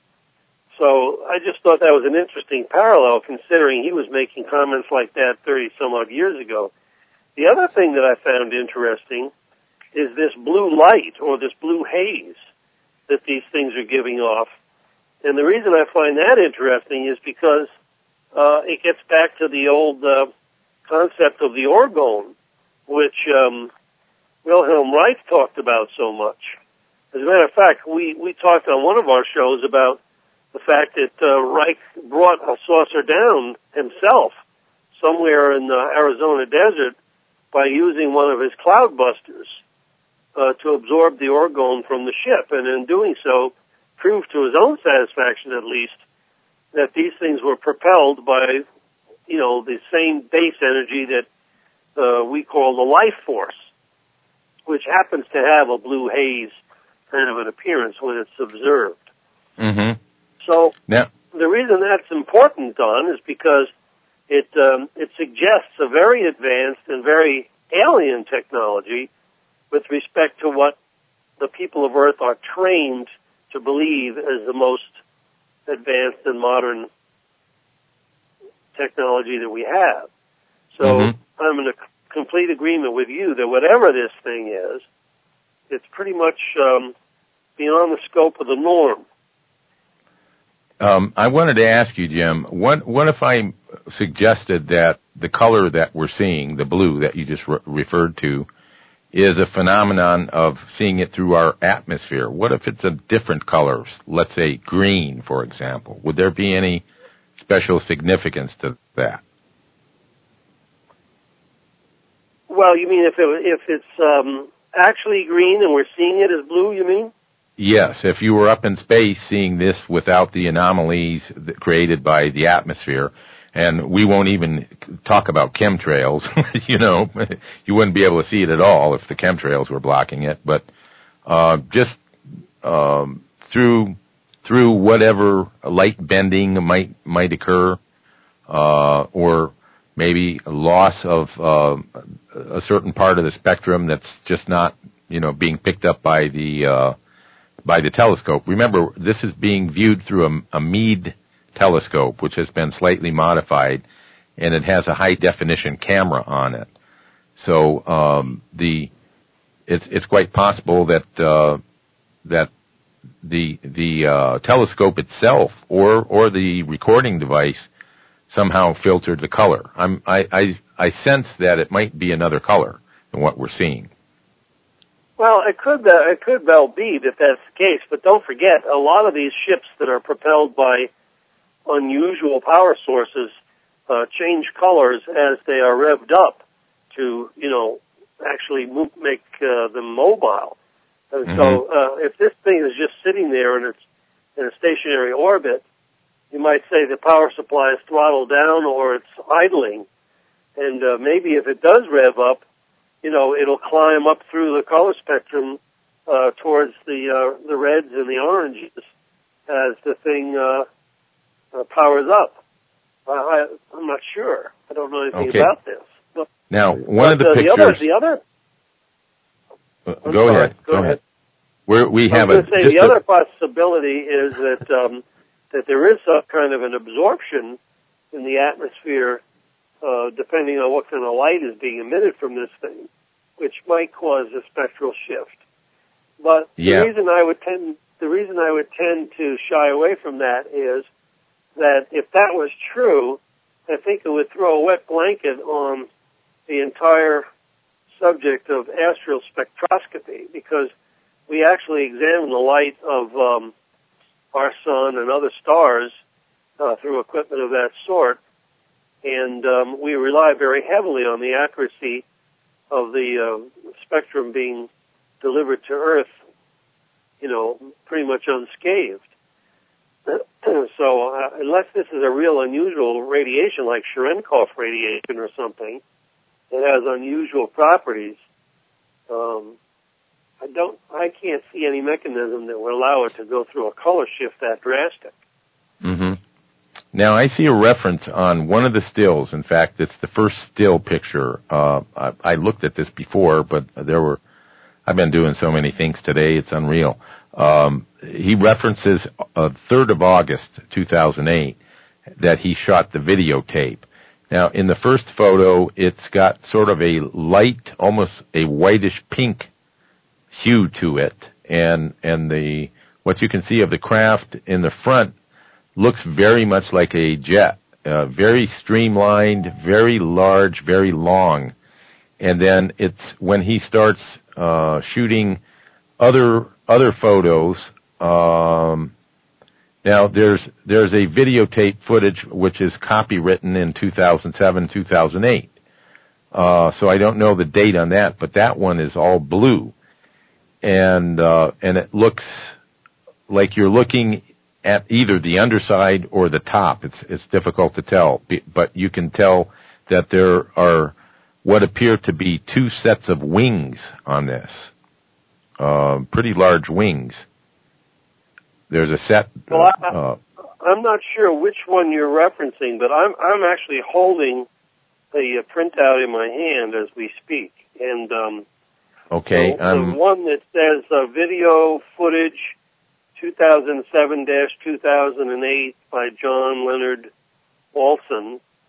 So I just thought that was an interesting parallel, considering he was making comments like that thirty some odd years ago. The other thing that I found interesting is this blue light, or this blue haze, that these things are giving off. And the reason I find that interesting is because uh, it gets back to the old uh, concept of the orgone, which um, Wilhelm Reich talked about so much. As a matter of fact, we, we talked on one of our shows about the fact that uh, Reich brought a saucer down himself somewhere in the Arizona desert by using one of his cloudbusters uh, to absorb the orgone from the ship, and in doing so, proved to his own satisfaction at least that these things were propelled by, you know, the same base energy that uh, we call the life force, which happens to have a blue haze kind of an appearance when it's observed. Mm-hmm. So yeah. The reason that's important, Don, is because it um, it suggests a very advanced and very alien technology with respect to what the people of Earth are trained to believe as the most advanced and modern technology that we have. So mm-hmm. I'm in a c- complete agreement with you that whatever this thing is, it's pretty much um, beyond the scope of the norm. Um, I wanted to ask you, Jim, what, what if I suggested that the color that we're seeing, the blue that you just re- referred to, is a phenomenon of seeing it through our atmosphere? What if it's a different color, let's say green, for example? Would there be any special significance to that? Well, you mean if it, if it's um, actually green and we're seeing it as blue, you mean? Yes, if you were up in space seeing this without the anomalies that created by the atmosphere, and we won't even talk about chemtrails, you know, you wouldn't be able to see it at all if the chemtrails were blocking it, but uh, just um, through through whatever light bending might might occur, uh, or maybe a loss of uh, a certain part of the spectrum that's just not, you know, being picked up by the uh, by the telescope. Remember, this is being viewed through a, a Meade telescope, which has been slightly modified, and it has a high definition camera on it. So um, the it's it's quite possible that uh, that the the uh, telescope itself or or the recording device somehow filtered the color. I'm, I, I, I sense that it might be another color than what we're seeing. Well, it could uh, it could well be that that's the case, but don't forget, a lot of these ships that are propelled by unusual power sources uh, change colors as they are revved up to, you know, actually move, make uh, them mobile. And mm-hmm. so uh, if this thing is just sitting there in its in a stationary orbit, you might say the power supply is throttled down or it's idling. And uh, maybe if it does rev up, you know, it'll climb up through the color spectrum uh, towards the uh, the reds and the oranges as the thing uh, uh, powers up. Uh, I, I'm not sure. I don't know anything okay. about this. But, now, one but, of the uh, pictures... The other... The other uh, go sorry, ahead. Go, go ahead. ahead. We're, we have I was a... going to say, the a, other possibility is that um, that there is some kind of an absorption in the atmosphere Uh, depending on what kind of light is being emitted from this thing, which might cause a spectral shift. But yeah. the reason I would tend, the reason I would tend to shy away from that is that if that was true, I think it would throw a wet blanket on the entire subject of astral spectroscopy, because we actually examine the light of um, our sun and other stars uh, through equipment of that sort. And um, we rely very heavily on the accuracy of the uh, spectrum being delivered to Earth, you know, pretty much unscathed. So uh, unless this is a real unusual radiation, like Cherenkov radiation or something, that has unusual properties, um, I don't, I can't see any mechanism that would allow it to go through a color shift that drastic. Mm-hmm. Now, I see a reference on one of the stills. In fact, it's the first still picture. Uh, I, I looked at this before, but there were, I've been doing so many things today, it's unreal. Um, he references uh, third of August, two thousand eight, that he shot the videotape. Now, in the first photo, it's got sort of a light, almost a whitish pink hue to it, and, and the, what you can see of the craft in the front looks very much like a jet, uh, very streamlined, very large, very long. And then it's when he starts uh, shooting other other photos. Um, now there's there's a videotape footage which is copywritten in two thousand seven, two thousand eight. Uh, so I don't know the date on that, but that one is all blue, and uh, and it looks like you're looking at either the underside or the top. It's it's difficult to tell, but you can tell that there are what appear to be two sets of wings on this, uh, pretty large wings. There's a set. Well, I, uh, I'm not sure which one you're referencing, but I'm I'm actually holding the uh, printout in my hand as we speak, and um, okay, the, um, the one that says uh, video footage two thousand seven dash two thousand eight by John Leonard Olson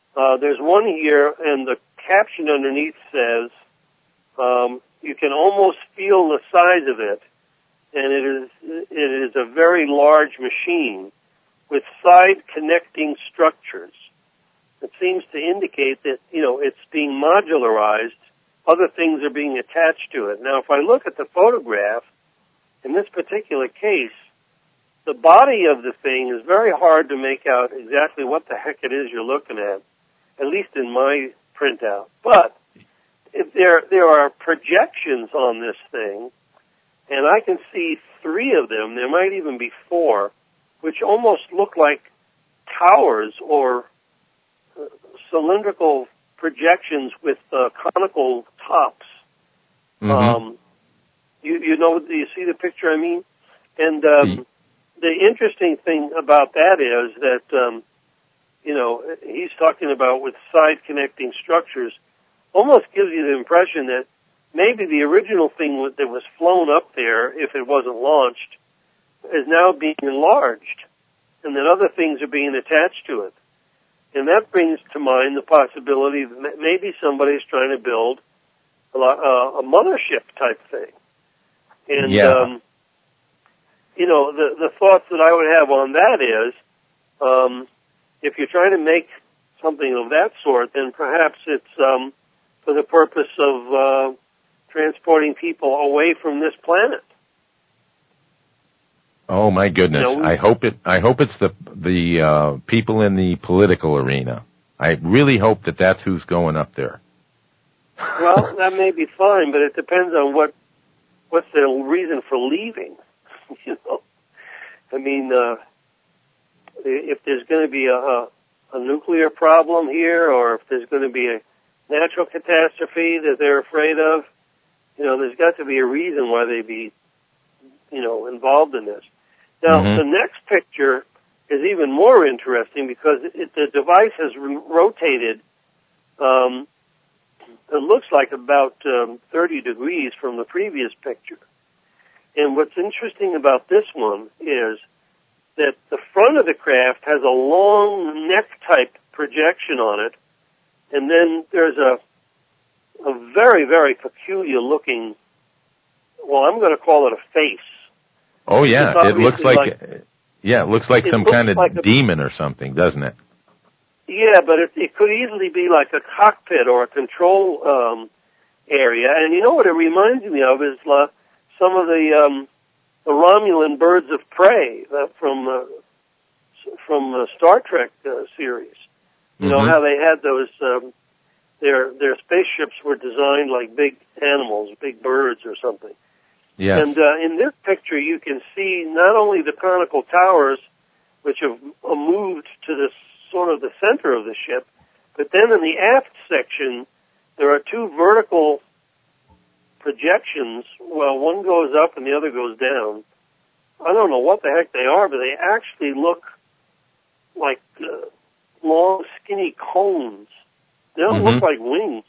Uh, there's one here, and the caption underneath says, um, you can almost feel the size of it, and it is it is a very large machine with side connecting structures. It seems to indicate that, you know, it's being modularized. Other things are being attached to it. Now, if I look at the photograph, in this particular case, the body of the thing is very hard to make out exactly what the heck it is you're looking at, at least in my printout. But if there there are projections on this thing, and I can see three of them, there might even be four, which almost look like towers or uh, cylindrical projections with uh, conical tops. Mm-hmm. Um, you, you know, do you see the picture I mean? And um, mm-hmm. the interesting thing about that is that, um, you know, he's talking about with side connecting structures, almost gives you the impression that maybe the original thing that was flown up there, if it wasn't launched, is now being enlarged, and that other things are being attached to it. And that brings to mind the possibility that maybe somebody's trying to build a, a mothership type thing. And, yeah. um, you know, the, the thoughts that I would have on that is, um, if you're trying to make something of that sort, then perhaps it's um, for the purpose of uh, transporting people away from this planet. Oh my goodness! You know, I hope it. I hope it's the the uh, people in the political arena. I really hope that that's who's going up there. Well, that may be fine, but it depends on what what's their reason for leaving. You know, I mean, uh, if there's going to be a, a, a nuclear problem here, or if there's going to be a natural catastrophe that they're afraid of, you know, there's got to be a reason why they'd be, you know, involved in this. Now, mm-hmm. the next picture is even more interesting because it, the device has rotated, um, it looks like about um, thirty degrees from the previous picture. And what's interesting about this one is that the front of the craft has a long neck-type projection on it, and then there's a a very, very peculiar-looking, well, I'm going to call it a face. Oh, yeah, it looks like, like, yeah, it looks like it some looks kind of like a, demon or something, doesn't it? Yeah, but it, it could easily be like a cockpit or a control um, area. And you know what it reminds me of is uh, some of the um, the Romulan birds of prey uh, from uh, from the Star Trek uh, series. You mm-hmm. know how they had those um, their their spaceships were designed like big animals, big birds or something. Yes. And uh, in this picture, you can see not only the conical towers, which have uh, moved to the sort of the center of the ship, but then in the aft section, there are two vertical projections. Well, one goes up and the other goes down. I don't know what the heck they are, but they actually look like uh, long, skinny cones. They don't mm-hmm. look like wings.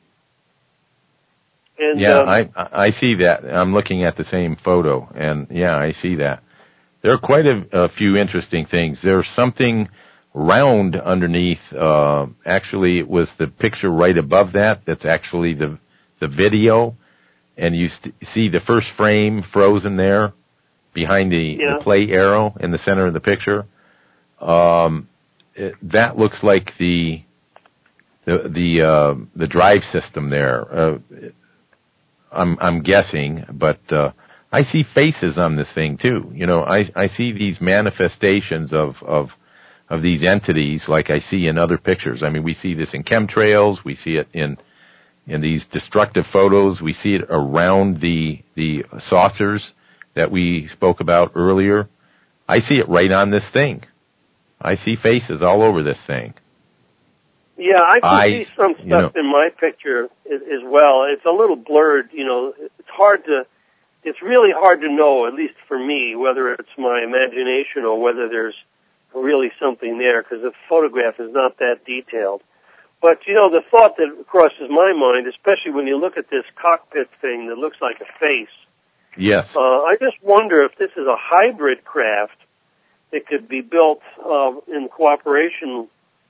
And, yeah, um, I I see that. I'm looking at the same photo, and yeah, I see that. There are quite a, a few interesting things. There's something round underneath. Uh, actually, it was the picture right above that. That's actually the the video, and you st- see the first frame frozen there behind the, yeah. the play arrow in the center of the picture. Um, it, that looks like the the the uh, the drive system there. Uh, I'm I'm guessing, but uh, I see faces on this thing too. You know, I I see these manifestations of of of these entities like I see in other pictures. I mean, we see this in chemtrails, we see it in in these destructive photos, we see it around the the saucers that we spoke about earlier. I see it right on this thing. I see faces all over this thing. Yeah, I can I, see some stuff you know, in my picture as, as well. It's a little blurred, you know. It's hard to, it's really hard to know, at least for me, whether it's my imagination or whether there's really something there, because the photograph is not that detailed. But, you know, the thought that crosses my mind, especially when you look at this cockpit thing that looks like a face, yes. uh, I just wonder if this is a hybrid craft that could be built uh, in cooperation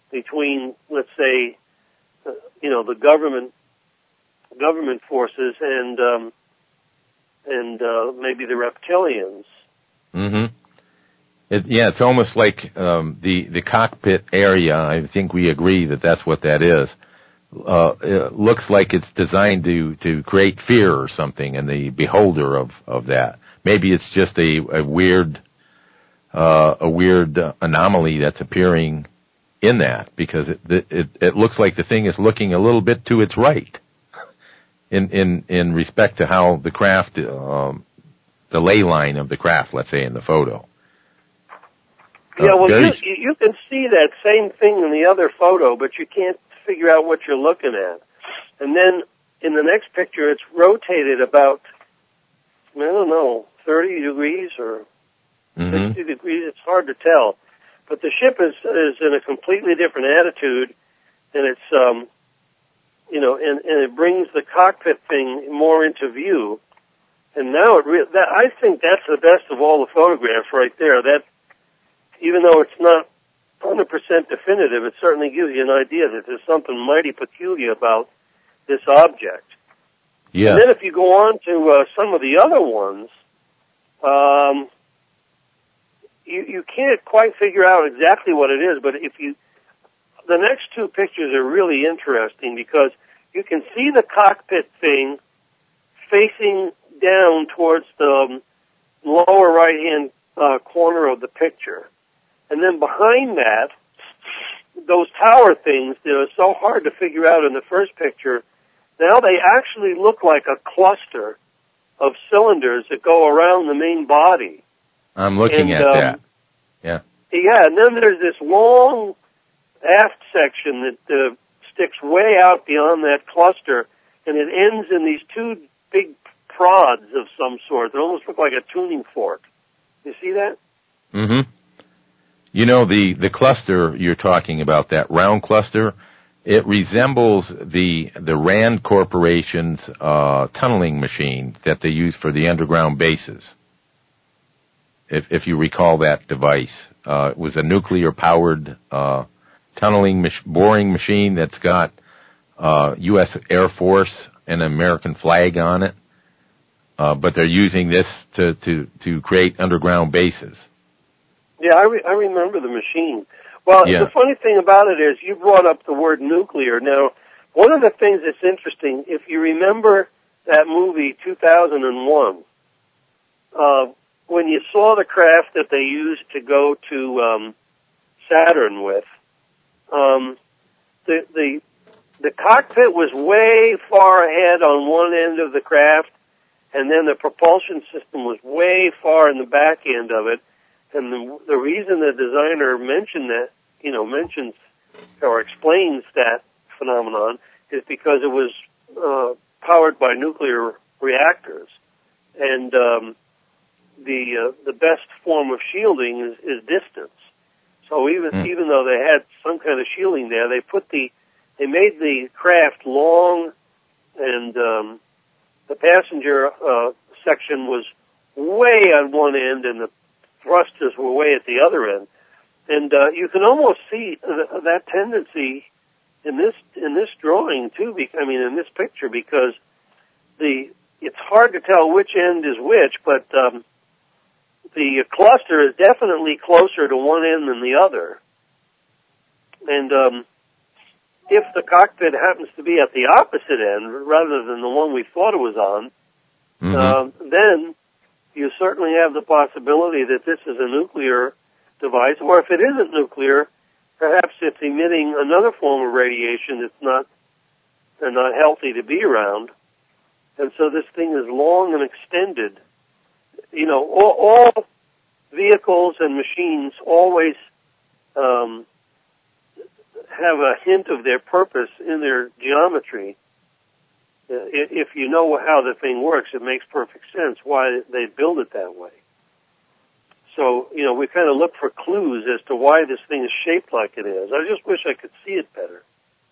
between, let's say, uh, you know, the government government forces and um, and uh, maybe the reptilians. Mm-hmm. It, yeah, it's almost like um, the the cockpit area. I think we agree that that's what that is. Uh, it looks like it's designed to, to create fear or something in the beholder of, of that. Maybe it's just a, a weird uh, a weird anomaly that's appearing in that, because it, it it looks like the thing is looking a little bit to its right in in, in respect to how the craft, um, the ley line of the craft, let's say in the photo. Yeah, well, uh, you, you can see that same thing in the other photo, but you can't figure out what you're looking at. And then in the next picture, it's rotated about, I don't know, thirty degrees or mm-hmm. sixty degrees. It's hard to tell. But the ship is is in a completely different attitude, and it's, um, you know, and, and it brings the cockpit thing more into view. And now it re- that, I think that's the best of all the photographs right there. That, even though it's not one hundred percent definitive, it certainly gives you an idea that there's something mighty peculiar about this object. Yes. And then if you go on to uh, some of the other ones, um, you, you can't quite figure out exactly what it is, but if you, the next two pictures are really interesting because you can see the cockpit thing facing down towards the um, lower right-hand uh, corner of the picture. And then behind that, those tower things that are so hard to figure out in the first picture, now they actually look like a cluster of cylinders that go around the main body. I'm looking and, at um, that. Yeah. Yeah, and then there's this long aft section that uh, sticks way out beyond that cluster, and it ends in these two big prods of some sort that almost look like a tuning fork. You see that? Mm-hmm. You know, the, the cluster you're talking about, that round cluster, it resembles the the Rand Corporation's uh, tunneling machine that they use for the underground bases. If if you recall that device, uh, it was a nuclear-powered uh, tunneling mach- boring machine that's got uh, U S Air Force and an American flag on it, uh, but they're using this to, to, to create underground bases. Yeah, I, re- I remember the machine. Well, yeah. The funny thing about it is you brought up the word nuclear. Now, one of the things that's interesting, if you remember that movie two thousand one, uh, when you saw the craft that they used to go to um, Saturn with, um, the, the the cockpit was way far ahead on one end of the craft, and then the propulsion system was way far in the back end of it. And the, the reason the designer mentioned that, you know, mentions or explains that phenomenon is because it was uh, powered by nuclear reactors, and um, the uh, the best form of shielding is, is distance. So even mm. even though they had some kind of shielding there, they put the they made the craft long, and um, the passenger uh, section was way on one end, and the thrusters were way at the other end, and uh, you can almost see th- that tendency in this in this drawing too. Be- I mean, in this picture, because the it's hard to tell which end is which, but um, the cluster is definitely closer to one end than the other. And um, if the cockpit happens to be at the opposite end rather than the one we thought it was on, mm-hmm. uh, then you certainly have the possibility that this is a nuclear device, or if it isn't nuclear, perhaps it's emitting another form of radiation that's not uh, not healthy to be around. And so this thing is long and extended. You know, all, all vehicles and machines always um, have a hint of their purpose in their geometry. If you know how the thing works, it makes perfect sense why they build it that way. So, you know, we kind of look for clues as to why this thing is shaped like it is. I just wish I could see it better.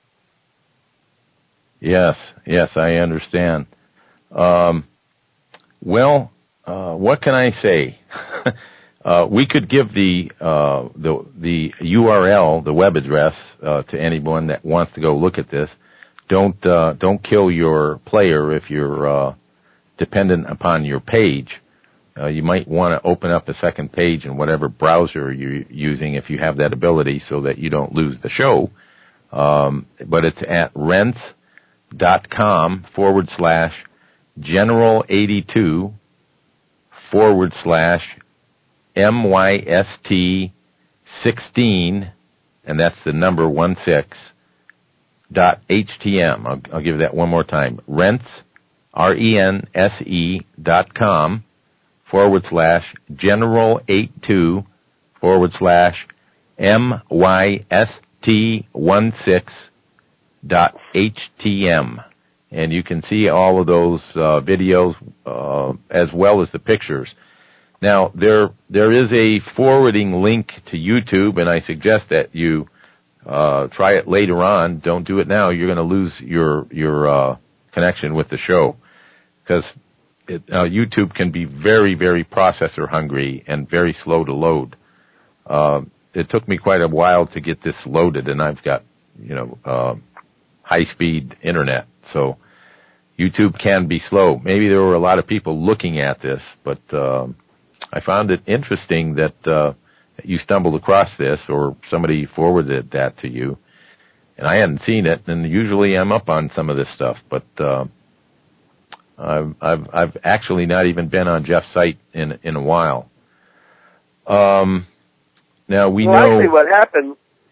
Yes, yes, I understand. Um, well, uh, what can I say? Uh, we could give the uh, the the U R L, the web address, uh, to anyone that wants to go look at this. Don't uh, don't kill your player if you're uh, dependent upon your page. Uh, you might want to open up a second page in whatever browser you're using if you have that ability, so that you don't lose the show. Um, but it's at rense dot com forward slash general eighty-two forward slash M Y S T sixteen, and that's the number one six, dot H T M. I'll, I'll give that one more time. Rense, R E N S E dot com forward slash general eighty-two forward slash M Y S T sixteen dot H T M. And you can see all of those uh, videos uh, as well as the pictures. Now, there there is a forwarding link to YouTube, and I suggest that you uh, try it later on. Don't do it now. You're going to lose your your uh, connection with the show, because it, uh, YouTube can be very, very processor hungry and very slow to load. Uh, it took me quite a while to get this loaded, and I've got, you know, uh, high-speed internet, so YouTube can be slow. Maybe there were a lot of people looking at this, but uh, I found it interesting that uh, you stumbled across this, or somebody forwarded that to you, and I hadn't seen it. And usually I'm up on some of this stuff, but uh, I've, I've I've actually not even been on Jeff's site in in a while. Um, now we well, know. Actually, what happened?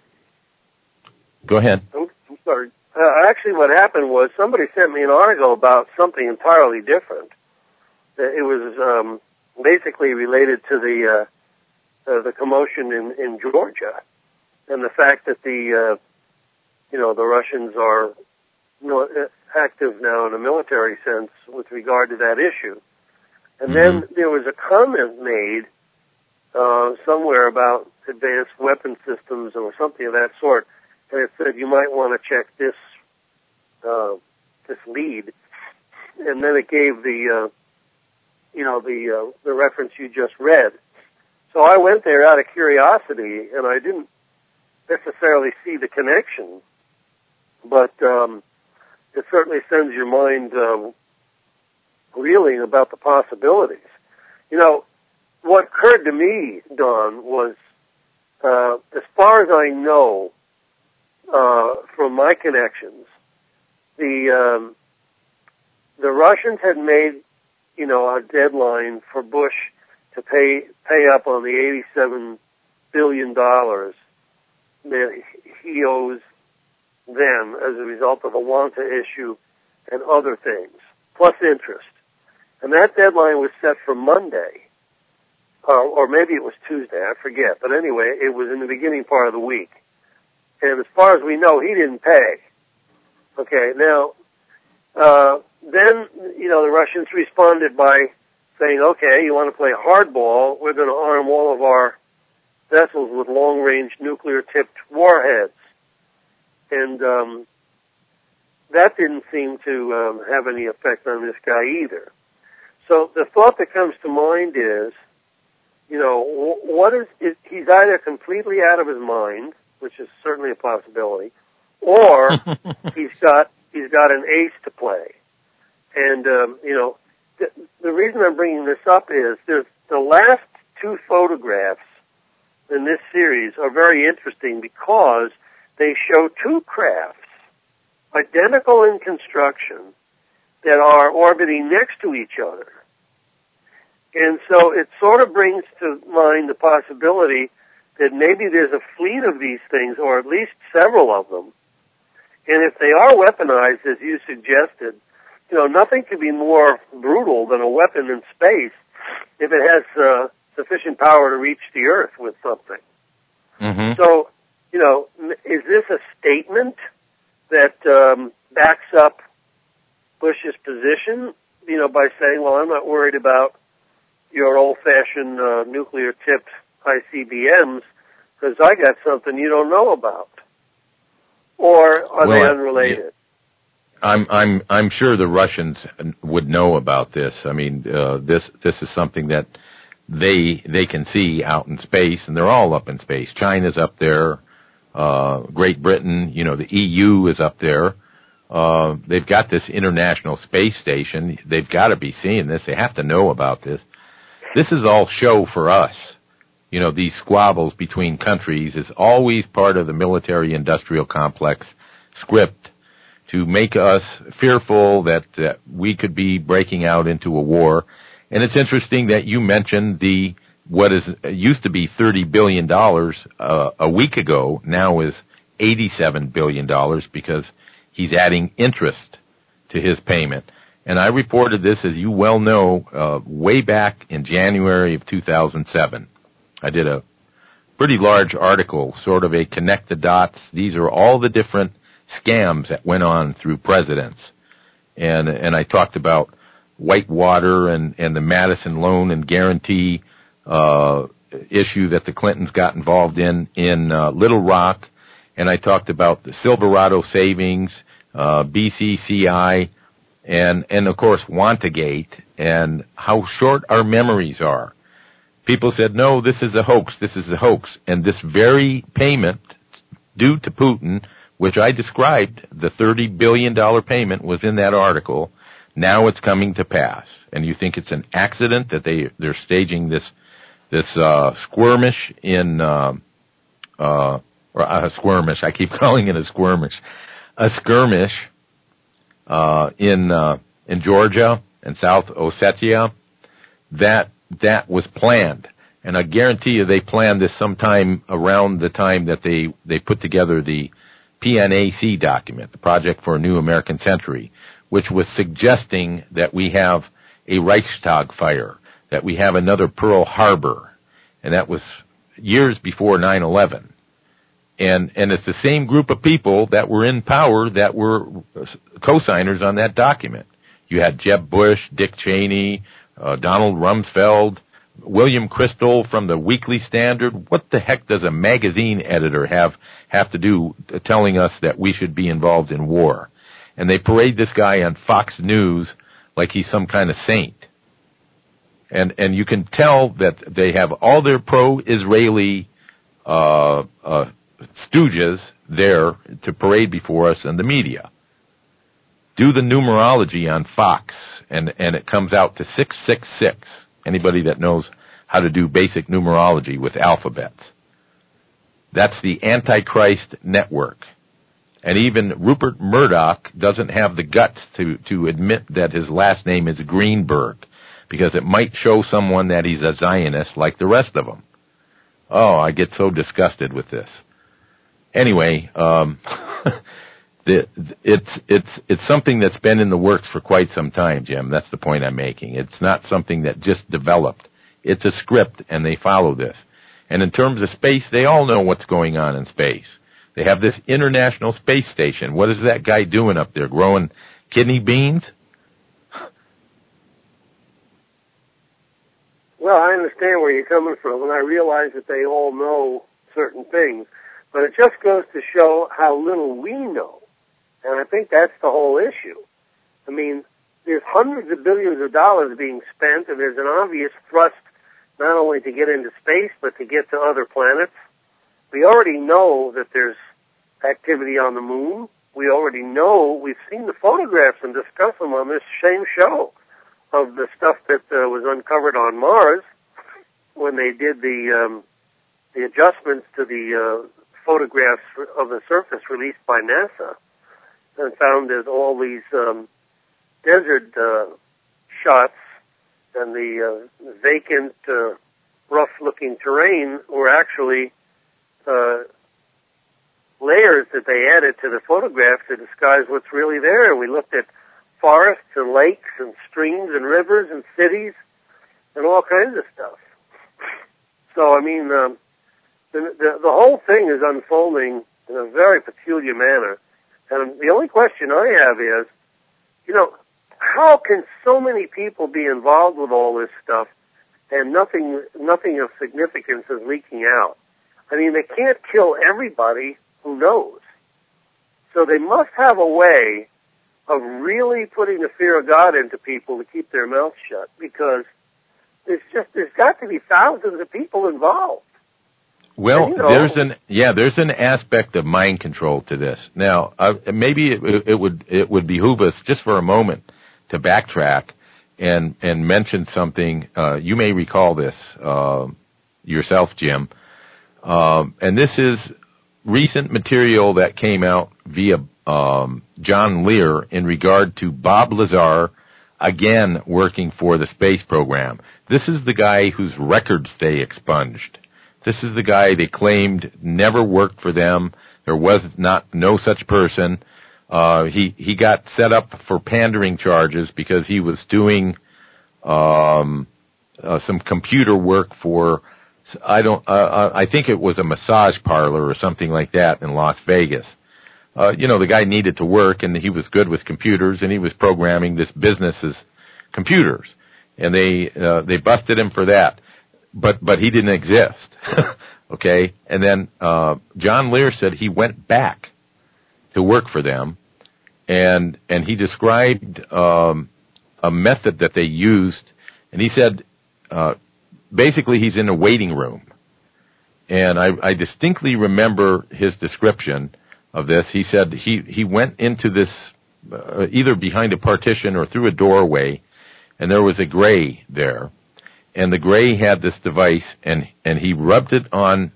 Go ahead. I'm, I'm sorry. Uh, actually, what happened was somebody sent me an article about something entirely different. It was um, basically related to the uh, uh, the commotion in, in Georgia, and the fact that the uh, you know the Russians are you know, active now in a military sense with regard to that issue. And mm-hmm. then there was a comment made uh, somewhere about advanced weapon systems or something of that sort, and it said you might want to check this uh, this lead, and then it gave the uh, you know the uh, the reference you just read. So I went there out of curiosity, and I didn't necessarily see the connection, but um, it certainly sends your mind uh, reeling about the possibilities. You know, what occurred to me, Don, was uh, as far as I know uh, from my connections, the um, the Russians had made, you know, a deadline for Bush to pay pay up on the eighty-seven billion dollars that he owes them as a result of a Wanta issue and other things, plus interest. And that deadline was set for Monday, uh, or maybe it was Tuesday, I forget. But anyway, it was in the beginning part of the week. And as far as we know, he didn't pay. Okay, now, uh, then, you know, the Russians responded by saying, okay, you want to play hardball, we're going to arm all of our vessels with long-range nuclear-tipped warheads. And um, that didn't seem to um, have any effect on this guy either. So the thought that comes to mind is, you know, what is, is he's either completely out of his mind, which is certainly a possibility, or he's got he's got an ace to play. And um, you know, the, the reason I'm bringing this up is there's the last two photographs in this series are very interesting because they show two crafts, identical in construction, that are orbiting next to each other. And so it sort of brings to mind the possibility that maybe there's a fleet of these things, or at least several of them. And if they are weaponized, as you suggested, you know, nothing could be more brutal than a weapon in space if it has uh, sufficient power to reach the Earth with something. Mm-hmm. So, you know, is this a statement that um, backs up Bush's position, you know, by saying, well, I'm not worried about your old-fashioned uh, nuclear-tipped I C B Ms because I got something you don't know about? Or are well, they unrelated? I'm I'm I'm sure the Russians would know about this. I mean, uh, this this is something that they they can see out in space, and they're all up in space. China's up there, uh, Great Britain, you know, the E U is up there. Uh, they've got this International Space Station. They've got to be seeing this. They have to know about this. This is all show for us. You know, these squabbles between countries is always part of the military-industrial complex script to make us fearful that uh, we could be breaking out into a war. And it's interesting that you mentioned the what is used to be thirty billion dollars uh, a week ago now is eighty-seven billion dollars because he's adding interest to his payment. And I reported this, as you well know, uh, way back in January of two thousand seven. I did a pretty large article, sort of a connect the dots. These are all the different scams that went on through presidents. And and I talked about Whitewater and, and the Madison loan and guarantee uh, issue that the Clintons got involved in in uh, Little Rock. And I talked about the Silverado savings, uh, B C C I, and, and of course, Wantagate, and how short our memories are. People said, no, this is a hoax, this is a hoax. And this very payment due to Putin, which I described, the thirty billion dollars payment was in that article. Now it's coming to pass. And you think it's an accident that they, they're staging this, this, uh, skirmish in, uh, uh, or a skirmish, I keep calling it a skirmish, a skirmish, uh, in, uh, in Georgia and South Ossetia, that, that was planned. And I guarantee you they planned this sometime around the time that they, they put together the P N A C document, the Project for a New American Century, which was suggesting that we have a Reichstag fire, that we have another Pearl Harbor. And that was years before nine eleven. And, and it's the same group of people that were in power that were co-signers on that document. You had Jeb Bush, Dick Cheney, uh, Donald Rumsfeld, William Crystal from the Weekly Standard. What the heck does a magazine editor have, have to do uh, telling us that we should be involved in war? And they parade this guy on Fox News like he's some kind of saint. And, and you can tell that they have all their pro-Israeli, uh, uh, stooges there to parade before us in the media. Do the numerology on Fox, and, and it comes out to six six six. Anybody that knows how to do basic numerology with alphabets. That's the Antichrist network. And even Rupert Murdoch doesn't have the guts to, to admit that his last name is Greenberg, because it might show someone that he's a Zionist like the rest of them. Oh, I get so disgusted with this. Anyway, um, the, it's it's it's something that's been in the works for quite some time, Jim. That's the point I'm making. It's not something that just developed. It's a script, and they follow this. And in terms of space, they all know what's going on in space. They have this International Space Station. What is that guy doing up there, growing kidney beans? Well, I understand where you're coming from, and I realize that they all know certain things. But it just goes to show how little we know. And I think that's the whole issue. I mean, there's hundreds of billions of dollars being spent, and there's an obvious thrust not only to get into space, but to get to other planets. We already know that there's activity on the moon. We already know, we've seen the photographs and discussed them on this same show of the stuff that uh, was uncovered on Mars when they did the um, the adjustments to the uh, photographs of the surface released by NASA, and found that all these um, desert uh, shots and the uh, vacant, uh, rough-looking terrain were actually uh, layers that they added to the photographs to disguise what's really there. We looked at forests and lakes and streams and rivers and cities and all kinds of stuff. So, I mean, um, the, the, the whole thing is unfolding in a very peculiar manner. And the only question I have is, you know, how can so many people be involved with all this stuff and nothing, nothing of significance is leaking out? I mean, they can't kill everybody who knows. So they must have a way of really putting the fear of God into people to keep their mouths shut, because There's just, there's got to be thousands of people involved. Well, and, you know, there's an yeah, there's an aspect of mind control to this. Now, uh, maybe it, it would it would behoove us just for a moment to backtrack and and mention something. Uh, you may recall this uh, yourself, Jim, um, and this is recent material that came out via um, John Lear in regard to Bob Lazar, again working for the space program. This is the guy whose records they expunged. This is the guy they claimed never worked for them. There was not no such person. Uh, he he got set up for pandering charges because he was doing um, uh, some computer work for I don't uh, I think it was a massage parlor or something like that in Las Vegas. Uh, you know, the guy needed to work, and he was good with computers, and he was programming this business's computers, and they uh, they busted him for that. But but he didn't exist, okay? And then uh, John Lear said he went back to work for them, and and he described um, a method that they used, and he said uh, basically he's in a waiting room, and I, I distinctly remember his description of this. He said he, he went into this uh, either behind a partition or through a doorway, and there was a gray there. And the gray had this device, and, and he rubbed it on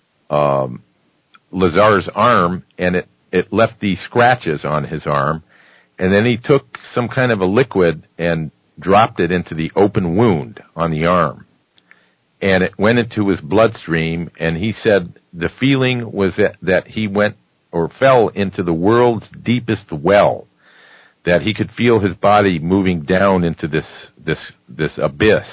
um, Lazar's arm, and it, it left these scratches on his arm. And then he took some kind of a liquid and dropped it into the open wound on the arm. And it went into his bloodstream, and he said the feeling was that, that he went or fell into the world's deepest well, that he could feel his body moving down into this this this abyss.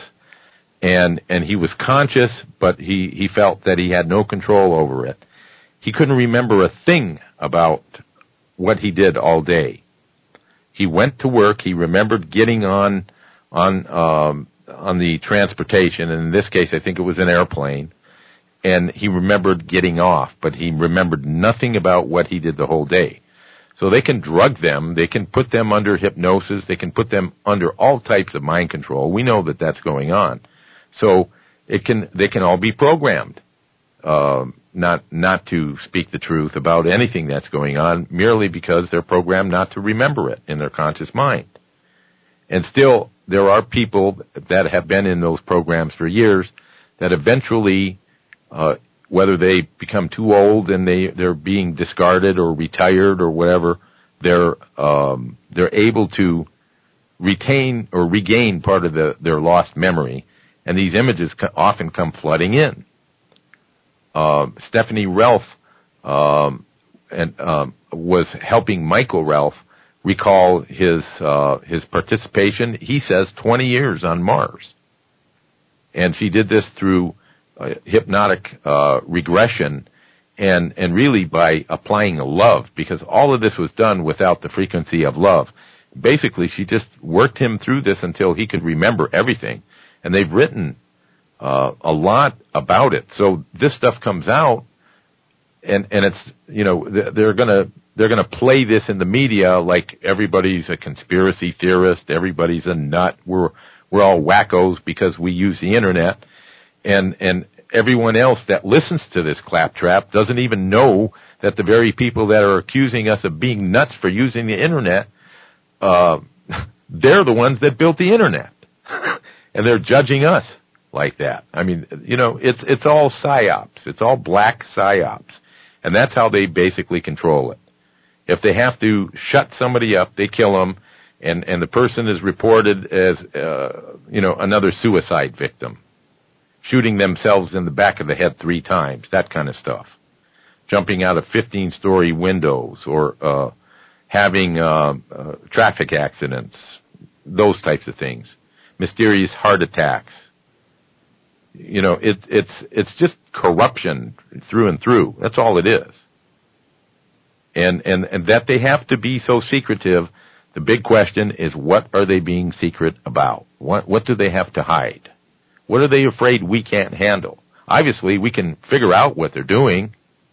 And and he was conscious, but he, he felt that he had no control over it. He couldn't remember a thing about what he did all day. He went to work. He remembered getting on on um, on the transportation, and in this case, I think it was an airplane. And he remembered getting off, but he remembered nothing about what he did the whole day. So they can drug them. They can put them under hypnosis. They can put them under all types of mind control. We know that that's going on. So it can, they can all be programmed, uh, not, not to speak the truth about anything that's going on merely because they're programmed not to remember it in their conscious mind. And still, there are people that have been in those programs for years that eventually, uh, whether they become too old and they, they're being discarded or retired or whatever, they're, um, they're able to retain or regain part of the, their lost memory. And these images often come flooding in. Uh, Stephanie Relf um, and, um, was helping Michael Relf recall his uh, his participation. He says twenty years on Mars, and she did this through uh, hypnotic uh, regression, and and really by applying love, because all of this was done without the frequency of love. Basically, she just worked him through this until he could remember everything. And they've written uh, a lot about it. So this stuff comes out, and and it's, you know, they're gonna they're gonna play this in the media like everybody's a conspiracy theorist, everybody's a nut. We're we're all wackos because we use the internet, and and everyone else that listens to this claptrap doesn't even know that the very people that are accusing us of being nuts for using the internet, uh, they're the ones that built the internet. And they're judging us like that. I mean, you know, it's it's all psyops. It's all black psyops. And that's how they basically control it. If they have to shut somebody up, they kill them, and, and the person is reported as, uh, you know, another suicide victim, shooting themselves in the back of the head three times, that kind of stuff, jumping out of fifteen-story windows, or uh, having uh, uh, traffic accidents, those types of things. Mysterious heart attacks. You know, it, it's it's just corruption through and through. That's all it is. And, and and that they have to be so secretive. The big question is, what are they being secret about? What what do they have to hide? What are they afraid we can't handle? Obviously, we can figure out what they're doing.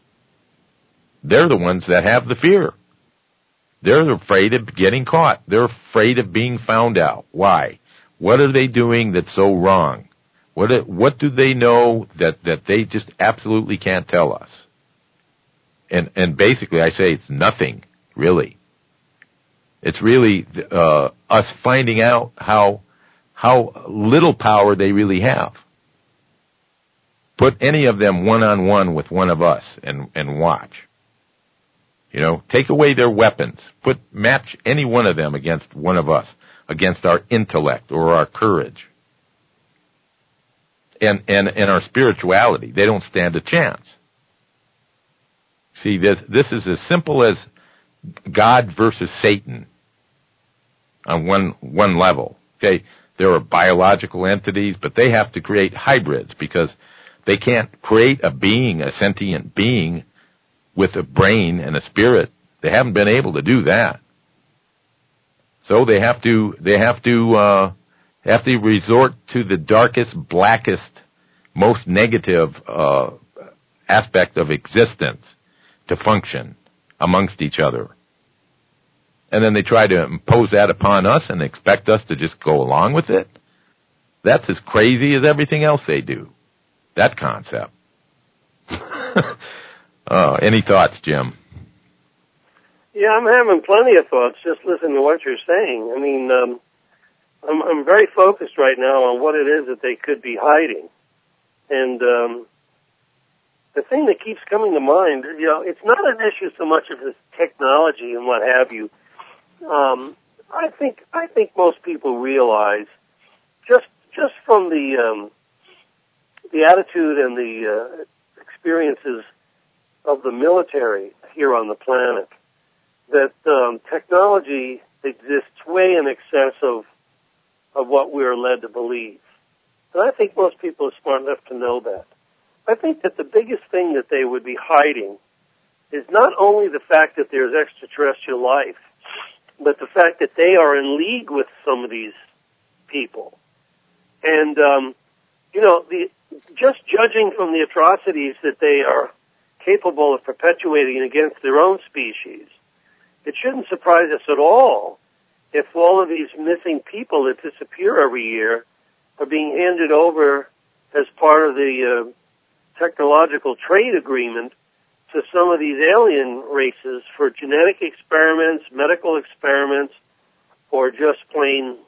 They're the ones that have the fear. They're afraid of getting caught. They're afraid of being found out. Why? What are they doing that's so wrong? What it, what do they know that, that they just absolutely can't tell us? And and basically, I say it's nothing, really. It's really uh, us finding out how how little power they really have. Put any of them one-on-one with one of us and, and watch. You know, take away their weapons. Put match any one of them against one of us, against our intellect or our courage. And, and, and our spirituality. They don't stand a chance. See, this, this is as simple as God versus Satan on one, one level. Okay, there are biological entities, but they have to create hybrids because they can't create a being, a sentient being with a brain and a spirit. They haven't been able to do that. So they have to, they have to, uh, have to resort to the darkest, blackest, most negative, uh, aspect of existence to function amongst each other. And then they try to impose that upon us and expect us to just go along with it. That's as crazy as everything else they do. That concept. Oh, any thoughts, Jim? Yeah, I'm having plenty of thoughts just listening to what you're saying. I mean, um, I'm, I'm very focused right now on what it is that they could be hiding. And um, the thing that keeps coming to mind, you know, it's not an issue so much of this technology and what have you. Um, I think I think most people realize just just from the um, the attitude and the uh, experiences of the military here on the planet that um, technology exists way in excess of of what we're led to believe. And I think most people are smart enough to know that. I think that the biggest thing that they would be hiding is not only the fact that there's extraterrestrial life, but the fact that they are in league with some of these people. And, um, you know, the, just judging from the atrocities that they are capable of perpetuating against their own species, it shouldn't surprise us at all if all of these missing people that disappear every year are being handed over as part of the uh, technological trade agreement to some of these alien races for genetic experiments, medical experiments, or just plain,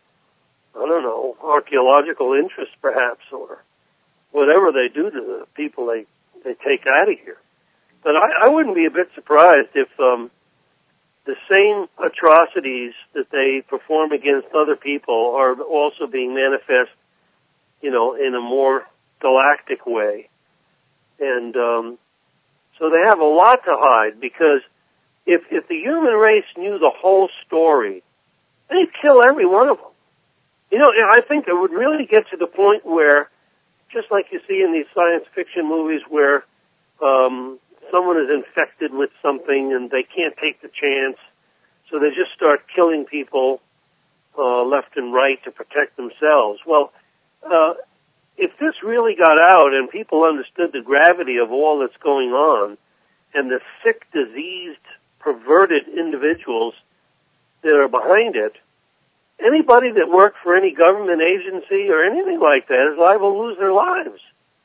I don't know, archaeological interest perhaps, or whatever they do to the people they, they take out of here. But I, I wouldn't be a bit surprised if um, the same atrocities that they perform against other people are also being manifest, you know, in a more galactic way. And um, so they have a lot to hide, because if if the human race knew the whole story, they'd kill every one of them. You know, I think it would really get to the point where, just like you see in these science fiction movies where um, someone is infected with something and they can't take the chance, so they just start killing people uh, left and right to protect themselves. Well, uh, if this really got out and people understood the gravity of all that's going on and the sick, diseased, perverted individuals that are behind it, anybody that worked for any government agency or anything like that is liable to lose their lives.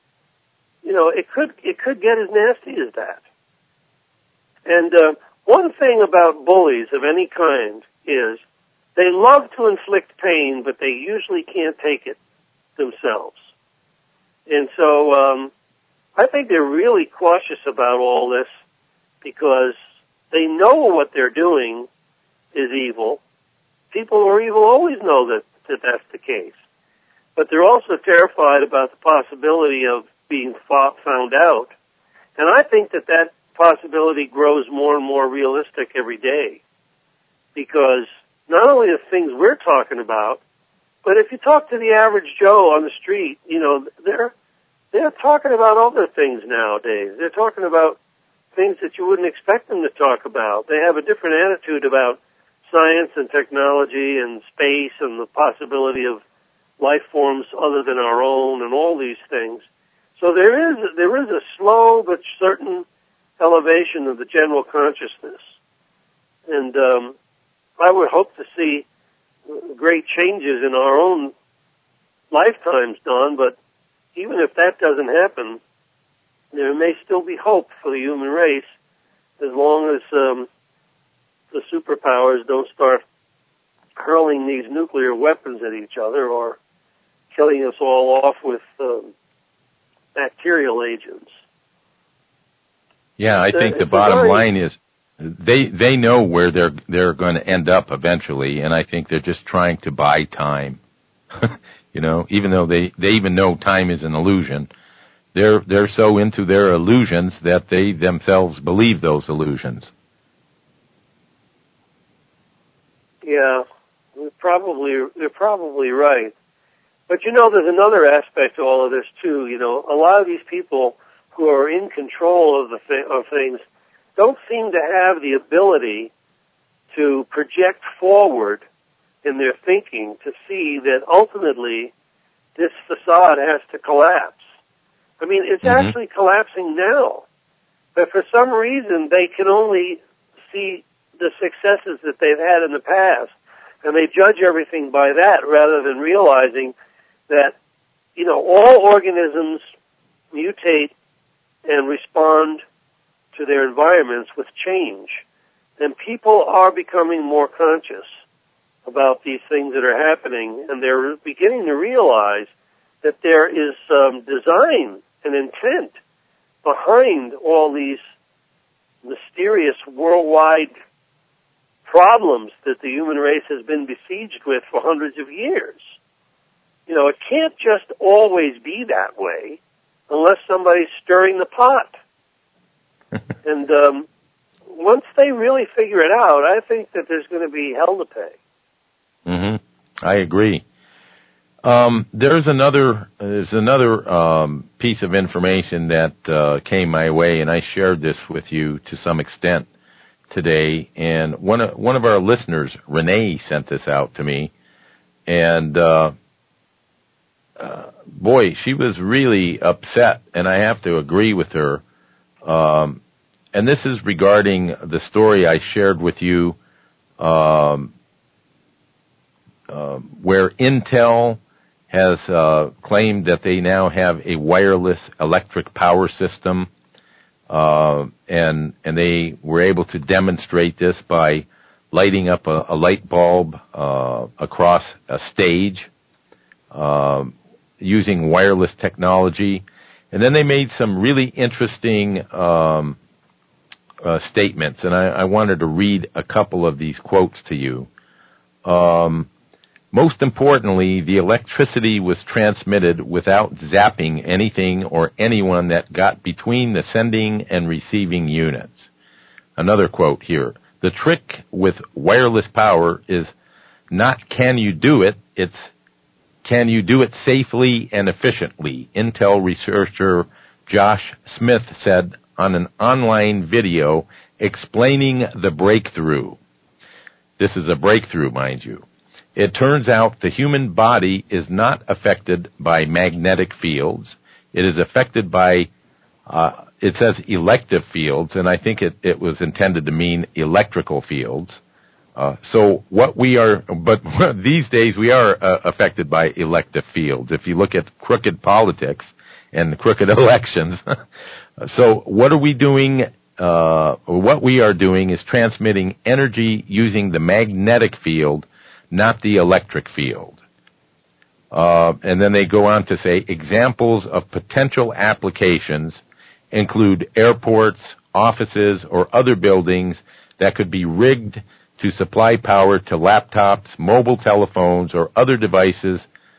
You know, it could it could get as nasty as that. And uh, one thing about bullies of any kind is they love to inflict pain, but they usually can't take it themselves. And so um, I think they're really cautious about all this because they know what they're doing is evil. People who are evil always know that, that that's the case. But they're also terrified about the possibility of being fought, found out. And I think that that possibility grows more and more realistic every day. Because not only the things we're talking about, but if you talk to the average Joe on the street, you know, they're, they're talking about other things nowadays. They're talking about things that you wouldn't expect them to talk about. They have a different attitude about science and technology and space and the possibility of life forms other than our own and all these things. So there is, there is a slow but certain elevation of the general consciousness. And um, I would hope to see great changes in our own lifetimes, Don, but even if that doesn't happen, there may still be hope for the human race as long as um, the superpowers don't start hurling these nuclear weapons at each other or killing us all off with um, bacterial agents. Yeah, I it's think a, the bottom very, line is they they know where they're they're going to end up eventually, and I think they're just trying to buy time. You know, even though they, they even know time is an illusion, they're they're so into their illusions that they themselves believe those illusions. Yeah, they're probably they're probably right. But you know, there's another aspect to all of this too. You know, a lot of these people who are in control of the th- of things don't seem to have the ability to project forward in their thinking to see that ultimately this facade has to collapse. I mean, it's mm-hmm. actually collapsing now, but for some reason they can only see the successes that they've had in the past, and they judge everything by that rather than realizing that, you know, all organisms mutate and respond to their environments with change. And people are becoming more conscious about these things that are happening, and they're beginning to realize that there is um, design and intent behind all these mysterious worldwide problems that the human race has been besieged with for hundreds of years. You know, it can't just always be that way unless somebody's stirring the pot. And um, once they really figure it out, I think that there's going to be hell to pay. Mm-hmm. I agree. Um, there's another there's another um, piece of information that uh, came my way, and I shared this with you to some extent today. And one of one of our listeners, Renee, sent this out to me, and uh, uh, boy, she was really upset, and I have to agree with her. Um, and this is regarding the story I shared with you, um, uh, where Intel has uh, claimed that they now have a wireless electric power system, uh, and and they were able to demonstrate this by lighting up a, a light bulb uh, across a stage uh, using wireless technology. And then they made some really interesting um, uh, statements, and I, I wanted to read a couple of these quotes to you. Um, Most importantly, the electricity was transmitted without zapping anything or anyone that got between the sending and receiving units. Another quote here. The trick with wireless power is not can you do it, it's can you do it safely and efficiently, Intel researcher Josh Smith said on an online video explaining the breakthrough. This is a breakthrough, mind you. It turns out the human body is not affected by magnetic fields. It is affected by, uh, it says elective fields, and I think it, it was intended to mean electrical fields. Uh, so what we are, but these days we are uh, affected by elective fields. If you look at crooked politics and crooked elections. So what are we doing? Uh, what we are doing is transmitting energy using the magnetic field, not the electric field. Uh, and then they go on to say examples of potential applications include airports, offices, or other buildings that could be rigged to supply power to laptops, mobile telephones, or other devices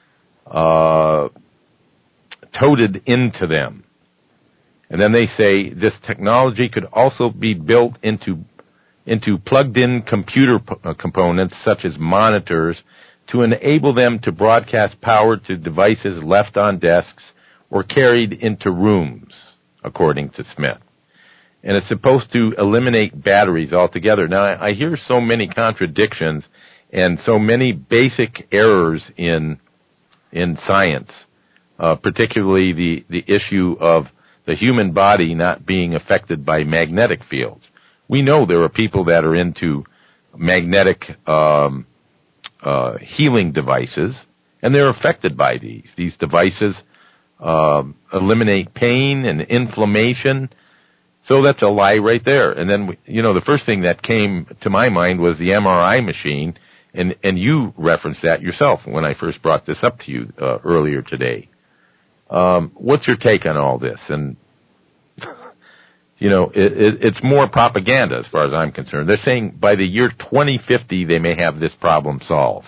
uh, toted into them. And then they say this technology could also be built into into plugged-in computer p- uh, components such as monitors to enable them to broadcast power to devices left on desks or carried into rooms, according to Smith. And it's supposed to eliminate batteries altogether. Now, I, I hear so many contradictions and so many basic errors in in science, uh, particularly the, the issue of the human body not being affected by magnetic fields. We know there are people that are into magnetic um, uh, healing devices, and they're affected by these. These devices uh, eliminate pain and inflammation. So that's a lie right there. And then, you know, the first thing that came to my mind was the M R I machine, and, and you referenced that yourself when I first brought this up to you uh, earlier today. Um, what's your take on all this? And, you know, it, it, it's more propaganda as far as I'm concerned. They're saying by the year twenty fifty they may have this problem solved.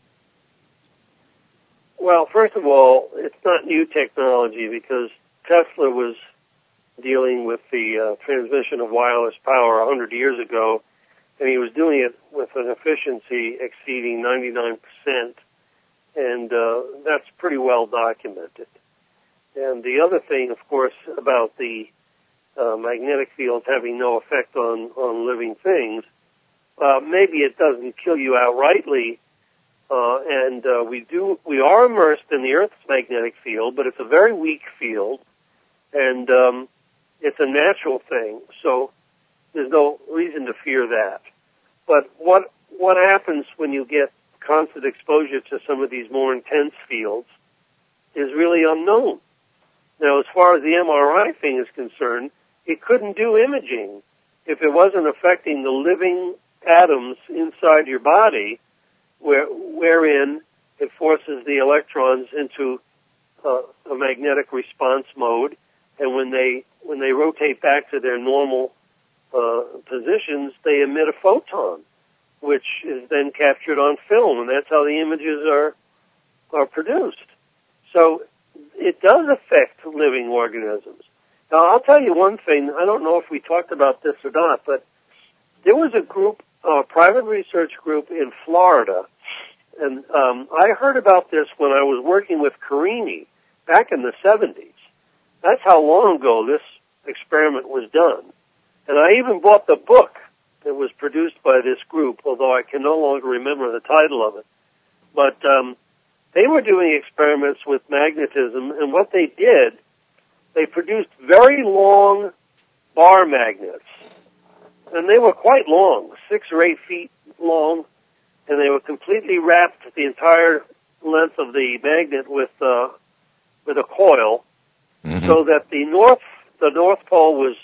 Well, first of all, it's not new technology because Tesla was dealing with the uh, transmission of wireless power one hundred years ago, and he was doing it with an efficiency exceeding ninety-nine percent, and uh, that's pretty well documented. And the other thing, of course, about the uh, magnetic field having no effect on, on living things, uh, maybe it doesn't kill you outrightly, uh, and uh, we do we are immersed in the Earth's magnetic field, but it's a very weak field, and um, it's a natural thing, so there's no reason to fear that. But what what happens when you get constant exposure to some of these more intense fields is really unknown. Now, as far as the M R I thing is concerned, it couldn't do imaging if it wasn't affecting the living atoms inside your body, where, wherein it forces the electrons into uh, a magnetic response mode, and when they when they rotate back to their normal uh, positions, they emit a photon, which is then captured on film, and that's how the images are are produced. So it does affect living organisms. Now, I'll tell you one thing. I don't know if we talked about this or not, but there was a group, a private research group in Florida, and um, I heard about this when I was working with Carini back in the seventies. That's how long ago this experiment was done. And I even bought the book that was produced by this group, although I can no longer remember the title of it. But um, they were doing experiments with magnetism, and what they did, they produced very long bar magnets. And they were quite long, six or eight feet long, and they were completely wrapped the entire length of the magnet with uh, with a coil, mm-hmm. so that the north the North Pole was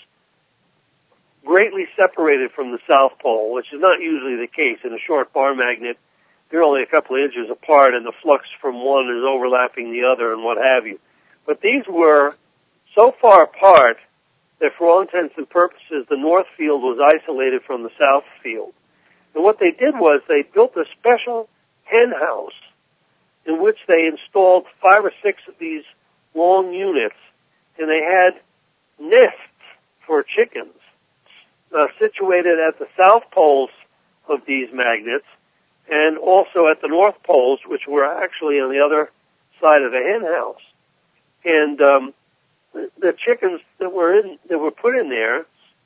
greatly separated from the South Pole, which is not usually the case. In a short bar magnet, they're only a couple of inches apart, and the flux from one is overlapping the other and what have you. But these were so far apart that for all intents and purposes, the north field was isolated from the south field. And what they did was they built a special hen house in which they installed five or six of these long units, and they had nests for chickens uh, situated at the south poles of these magnets and also at the north poles, which were actually on the other side of the hen house. And um, the, the chickens that were in that were put in there,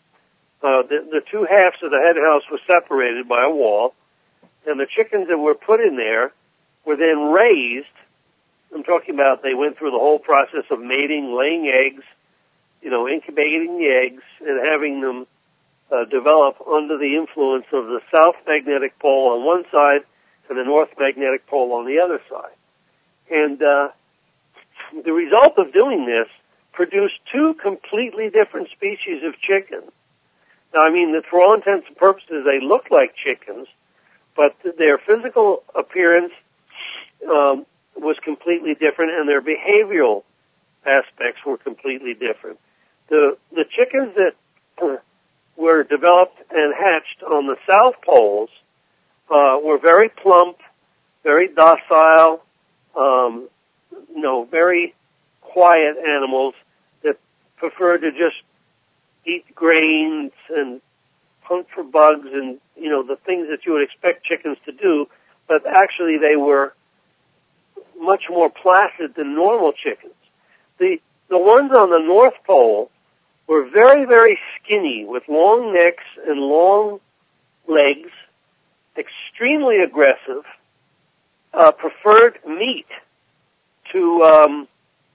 uh, the, the two halves of the hen house were separated by a wall, and the chickens that were put in there were then raised. I'm talking about they went through the whole process of mating, laying eggs, you know, incubating the eggs, and having them uh, develop under the influence of the south magnetic pole on one side and the north magnetic pole on the other side. And uh, the result of doing this produced two completely different species of chicken. Now, I mean, that for all intents and purposes, they look like chickens, but their physical appearance um, was completely different, and their behavioral aspects were completely different. The the chickens that uh, were developed and hatched on the south poles uh, were very plump, very docile, um, you know, very quiet animals that preferred to just eat grains and hunt for bugs and, you know, the things that you would expect chickens to do, but actually they were much more placid than normal chickens. The the ones on the North Pole were very, very skinny with long necks and long legs, extremely aggressive, uh, preferred meat to um,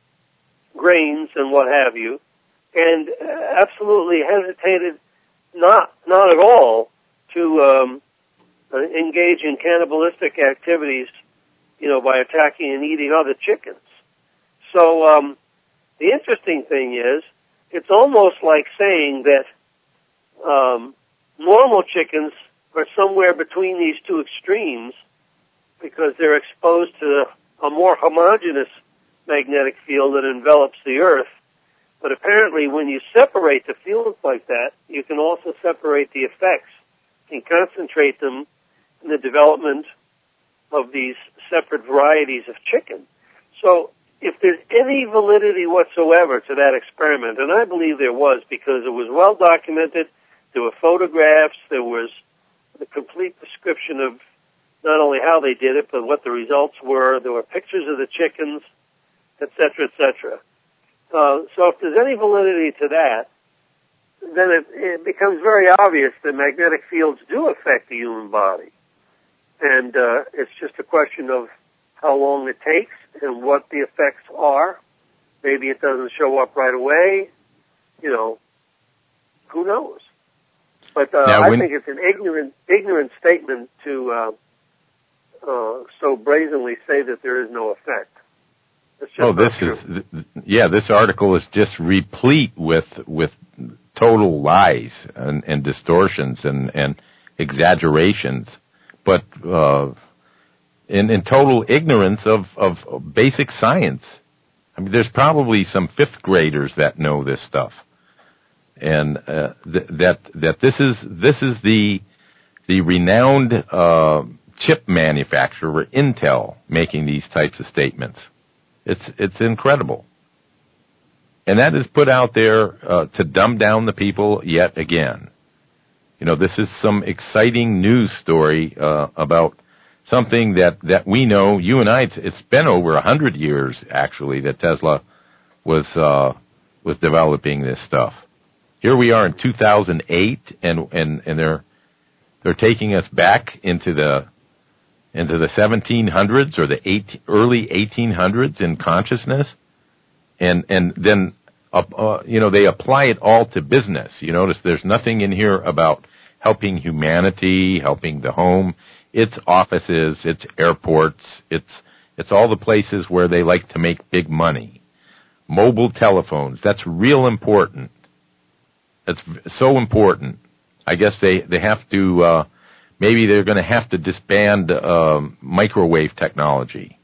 grains and what have you, and absolutely hesitated not not at all to um, engage in cannibalistic activities you know, by attacking and eating other chickens. So um, the interesting thing is, it's almost like saying that um, normal chickens are somewhere between these two extremes because they're exposed to a more homogeneous magnetic field that envelops the Earth. But apparently when you separate the fields like that, you can also separate the effects and concentrate them in the development of these separate varieties of chicken. So if there's any validity whatsoever to that experiment, and I believe there was because it was well documented, there were photographs, there was the complete description of not only how they did it, but what the results were. There were pictures of the chickens, et cetera, et cetera. Uh, so if there's any validity to that, then it, it becomes very obvious that magnetic fields do affect the human body. And uh, it's just a question of how long it takes and what the effects are. Maybe it doesn't show up right away. You know, who knows? But uh, now, I when... think it's an ignorant, ignorant statement to uh, uh, so brazenly say that there is no effect. Oh, this is, yeah, this article is just replete with with total lies and, and distortions and, and exaggerations, but uh, in, in total ignorance of, of basic science. I mean, there's probably some fifth graders that know this stuff, and uh, th- that that this is this is the the renowned uh, chip manufacturer Intel making these types of statements. It's it's incredible. And that is put out there uh, to dumb down the people yet again. You know, this is some exciting news story uh, about something that, that we know, you and I, it's, it's been over a hundred years, actually, that Tesla was uh, was developing this stuff. Here we are in two thousand eight, and, and, and they're they're taking us back into the into the seventeen hundreds or the eight, early eighteen hundreds in consciousness, and and then uh, uh, you know they apply it all to business. You notice there's nothing in here about helping humanity, helping the home. It's offices, it's airports, it's it's all the places where they like to make big money. Mobile telephones, that's real important. That's so important. I guess they they have to. Uh, Maybe they're going to have to disband um, microwave technology.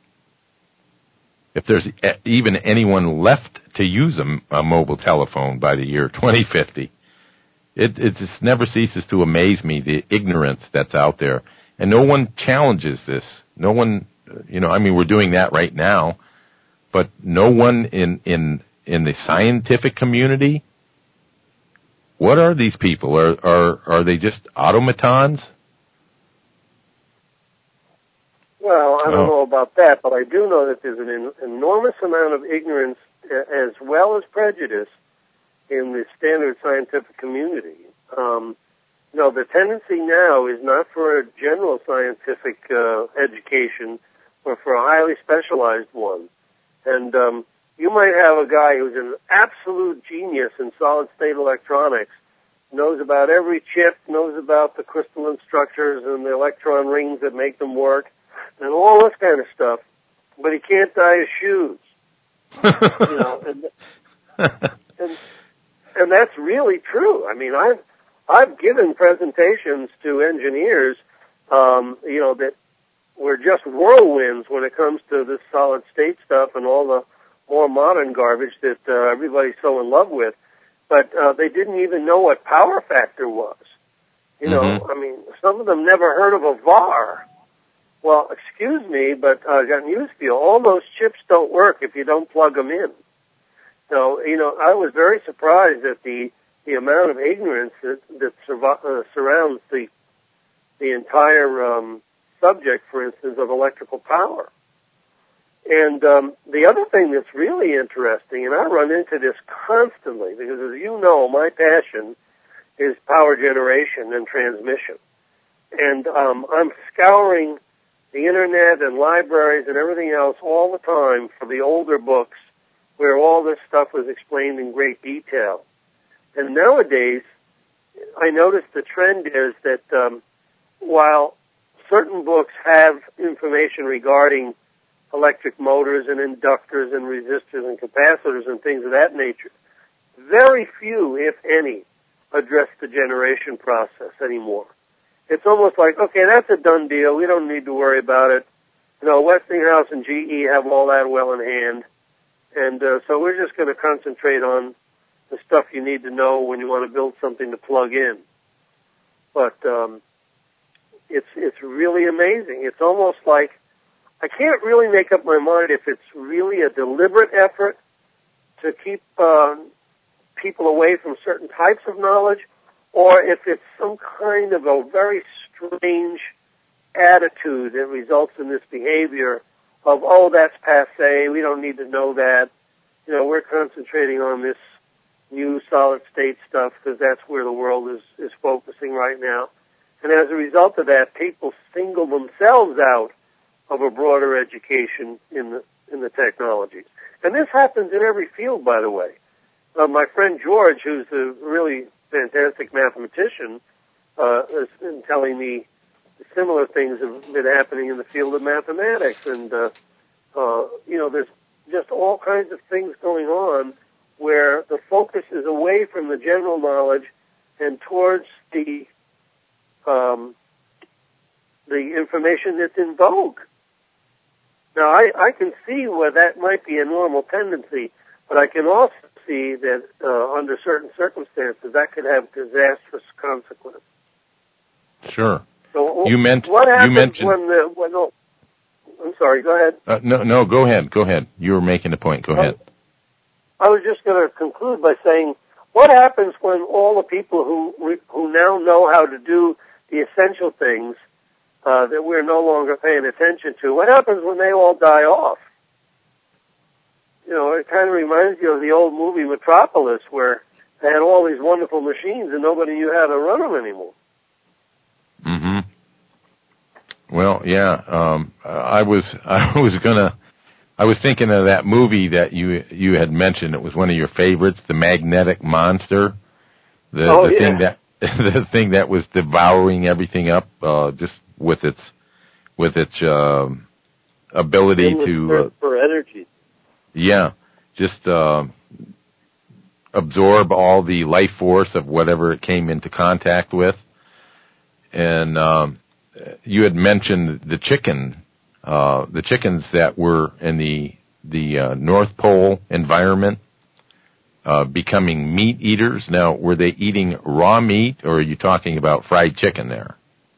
If there's even anyone left to use a, a mobile telephone by the year twenty fifty. It, it just never ceases to amaze me, the ignorance that's out there. And no one challenges this. No one, you know, I mean, we're doing that right now. But no one in, in, in the scientific community, what are these people? Are, are, are they just automatons? Well, I don't oh. know about that, but I do know that there's an en- enormous amount of ignorance as well as prejudice in the standard scientific community. Um, you know, the tendency now is not for a general scientific uh, education, but for a highly specialized one. And um, you might have a guy who's an absolute genius in solid-state electronics, knows about every chip, knows about the crystalline structures and the electron rings that make them work, and all this kind of stuff, but he can't dye his shoes. you know, and, and and that's really true. I mean, I've I've given presentations to engineers, um, you know, that were just whirlwinds when it comes to this solid state stuff and all the more modern garbage that uh, everybody's so in love with. But uh, they didn't even know what power factor was. You know, mm-hmm. I mean, some of them never heard of a V A R. Well, excuse me, but I uh, got news for you. All those chips don't work if you don't plug them in. So, you know, I was very surprised at the the amount of ignorance that, that survi- uh, surrounds the the entire um, subject, for instance, of electrical power. And um, the other thing that's really interesting, and I run into this constantly, because as you know, my passion is power generation and transmission. And um, I'm scouring the internet and libraries and everything else all the time for the older books where all this stuff was explained in great detail. And nowadays, I notice the trend is that um, while certain books have information regarding electric motors and inductors and resistors and capacitors and things of that nature. Very few, if any, address the generation process anymore. It's almost like, okay, that's a done deal. We don't need to worry about it. You know, Westinghouse and G E have all that well in hand. And uh, so we're just going to concentrate on the stuff you need to know when you want to build something to plug in. But um, it's it's really amazing. It's almost like I can't really make up my mind if it's really a deliberate effort to keep uh, people away from certain types of knowledge, or if it's some kind of a very strange attitude that results in this behavior of, oh, that's passé, we don't need to know that. You know, we're concentrating on this new solid-state stuff because that's where the world is, is focusing right now. And as a result of that, people single themselves out of a broader education in the in the technologies. And this happens in every field, by the way. Uh, my friend George, who's a really fantastic mathematician, uh, has been telling me similar things have been happening in the field of mathematics. And, uh, uh, you know, there's just all kinds of things going on where the focus is away from the general knowledge and towards the um, the information that's in vogue. Now, I, I can see where that might be a normal tendency, but I can also see that uh, under certain circumstances that could have disastrous consequences. Sure. So you meant what happens you mentioned when the when the, I'm sorry. Go ahead. Uh, no, no. Go ahead. Go ahead. You were making a point. Go ahead. I was just going to conclude by saying, what happens when all the people who who now know how to do the essential things uh, that we're no longer paying attention to, what happens when they all die off? You know, it kind of reminds you of the old movie Metropolis, where they had all these wonderful machines and nobody knew how to run them anymore. Mm-hmm. Well, yeah, um, I was I was gonna I was thinking of that movie that you you had mentioned. It was one of your favorites, The Magnetic Monster. The, oh, the yeah. thing that the thing that was devouring everything up, uh, just with its with its uh, ability to uh, for energy. Yeah, just uh, absorb all the life force of whatever it came into contact with. And um, you had mentioned the chicken, uh, the chickens that were in the the uh, North Pole environment uh, becoming meat eaters. Now, were they eating raw meat, or are you talking about fried chicken there?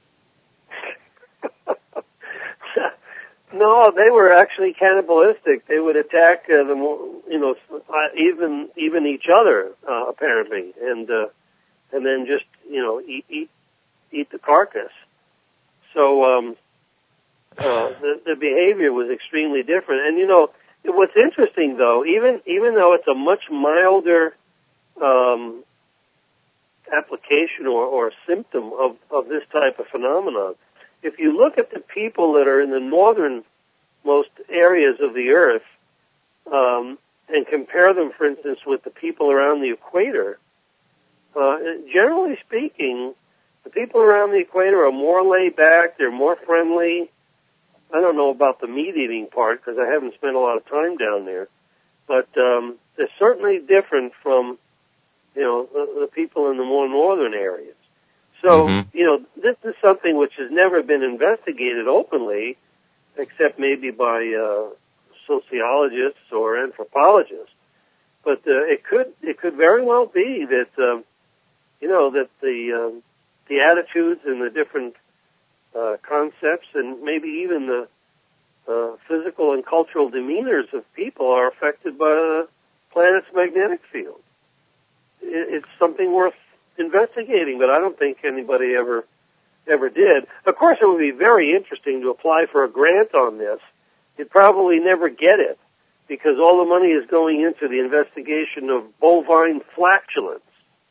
No, they were actually cannibalistic. They would attack uh, the, you know, even even each other uh, apparently, and uh, and then just you know eat eat eat the carcass. So um, uh, the the behavior was extremely different. And you know what's interesting though, even even though it's a much milder um, application or, or symptom of of this type of phenomenon, if you look at the people that are in the northernmost areas of the Earth um, and compare them, for instance, with the people around the equator, uh, generally speaking, the people around the equator are more laid back, they're more friendly. I don't know about the meat-eating part because I haven't spent a lot of time down there, but um, they're certainly different from, you know, the, the people in the more northern areas. So, mm-hmm. you know, this is something which has never been investigated openly, except maybe by uh, sociologists or anthropologists. But uh, it could it could very well be that, um, you know, that the um, the attitudes and the different uh, concepts and maybe even the uh, physical and cultural demeanors of people are affected by the planet's magnetic field. It, it's something worth investigating, but I don't think anybody ever ever did. Of course, it would be very interesting to apply for a grant on this. You'd probably never get it because all the money is going into the investigation of bovine flatulence.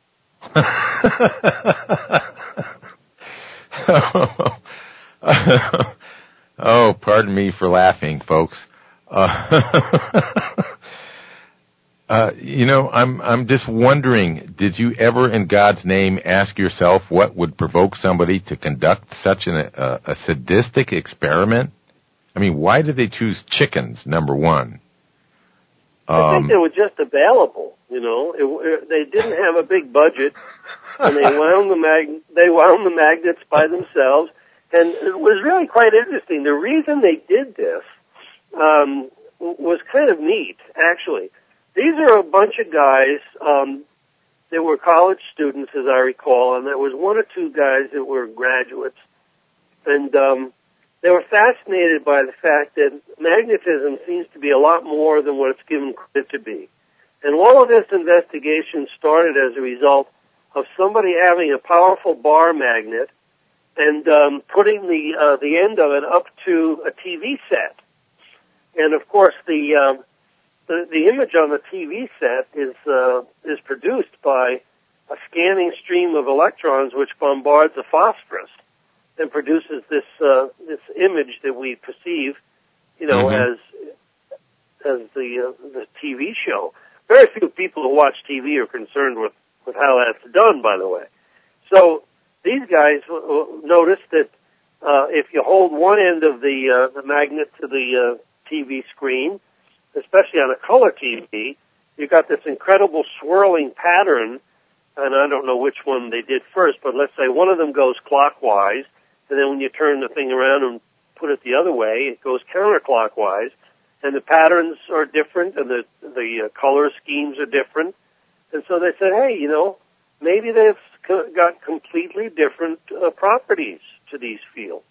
Oh, pardon me for laughing, folks. Uh, Uh, you know, I'm I'm just wondering, did you ever, in God's name, ask yourself what would provoke somebody to conduct such an, uh, a sadistic experiment? I mean, why did they choose chickens, number one? Um, I think they were just available, you know. It, it, they didn't have a big budget, and they wound the mag- they wound the magnets by themselves, and it was really quite interesting. The reason they did this um, was kind of neat, actually. These are a bunch of guys. Um, they were college students, as I recall, and there was one or two guys that were graduates, and um, they were fascinated by the fact that magnetism seems to be a lot more than what it's given credit to be. And all of this investigation started as a result of somebody having a powerful bar magnet and um, putting the uh, the end of it up to a T V set. And of course, the um, the, the image on the T V set is uh, is produced by a scanning stream of electrons which bombards a phosphorus and produces this uh, this image that we perceive, you know, mm-hmm. as as the uh, the T V show. Very few people who watch T V are concerned with, with how that's done, by the way. So these guys noticed that uh, if you hold one end of the uh, the magnet to the uh, T V screen, especially on a color T V, you got this incredible swirling pattern. And I don't know which one they did first, but let's say one of them goes clockwise. And then when you turn the thing around and put it the other way, it goes counterclockwise. And the patterns are different, and the the uh, color schemes are different. And so they said, hey, you know, maybe they've co- got completely different uh, properties to these fields.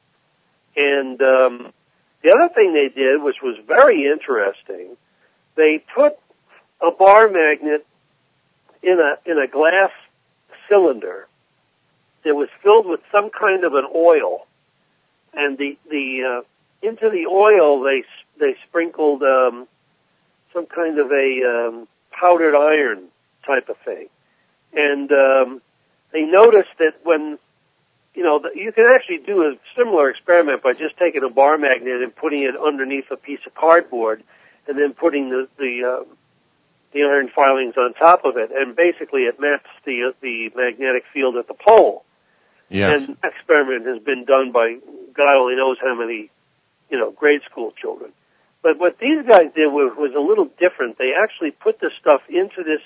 And um, the other thing they did, which was very interesting, they put a bar magnet in a in a glass cylinder that was filled with some kind of an oil, and the the uh, into the oil they they sprinkled um, some kind of a um, powdered iron type of thing, and um, they noticed that when you know you can actually do a similar experiment by just taking a bar magnet and putting it underneath a piece of cardboard, and then putting the the uh, the iron filings on top of it, and basically it maps the uh, the magnetic field at the pole. Yes. And that experiment has been done by God only knows how many, you know, grade school children. But what these guys did was, was a little different. They actually put the stuff into this,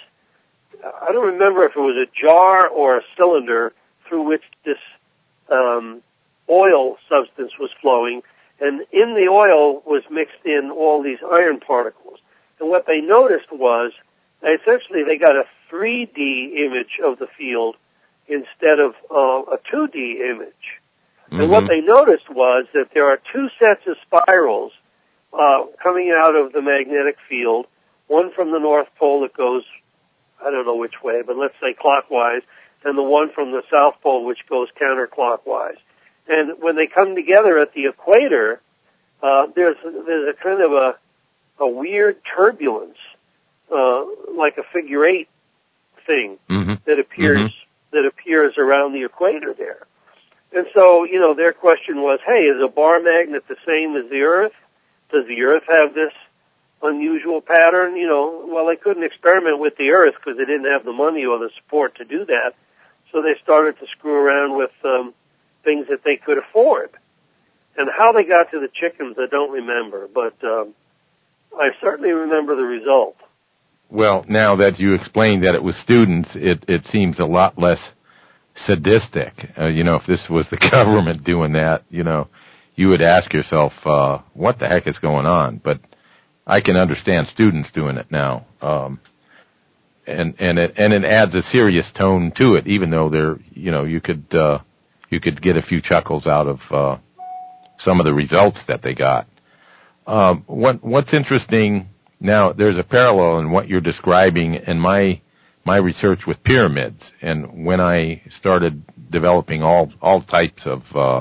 I don't remember if it was a jar or a cylinder through which this um, oil substance was flowing, and in the oil was mixed in all these iron particles. And what they noticed was, essentially they got a three D image of the field instead of uh, a two D image. Mm-hmm. And what they noticed was that there are two sets of spirals uh, coming out of the magnetic field, one from the North Pole that goes, I don't know which way, but let's say clockwise, and the one from the South Pole which goes counterclockwise. And when they come together at the equator, uh, there's, there's a kind of a, a weird turbulence, uh, like a figure eight thing mm-hmm. that appears mm-hmm. that appears around the equator there. And so, you know, their question was, hey, is a bar magnet the same as the Earth? Does the Earth have this unusual pattern? You know, well, they couldn't experiment with the Earth because they didn't have the money or the support to do that. So they started to screw around with um, things that they could afford. And how they got to the chickens, I don't remember, but um, I certainly remember the result. Well, now that you explained that it was students, it, it seems a lot less sadistic. Uh, you know, if this was the government doing that, you know, you would ask yourself, uh, what the heck is going on? But I can understand students doing it now. Um, and, and it, and it adds a serious tone to it, even though there, you know, you could, uh, you could get a few chuckles out of, uh, some of the results that they got. Um, what, what's interesting now, there's a parallel in what you're describing in my my research with pyramids, and when I started developing all all types of uh,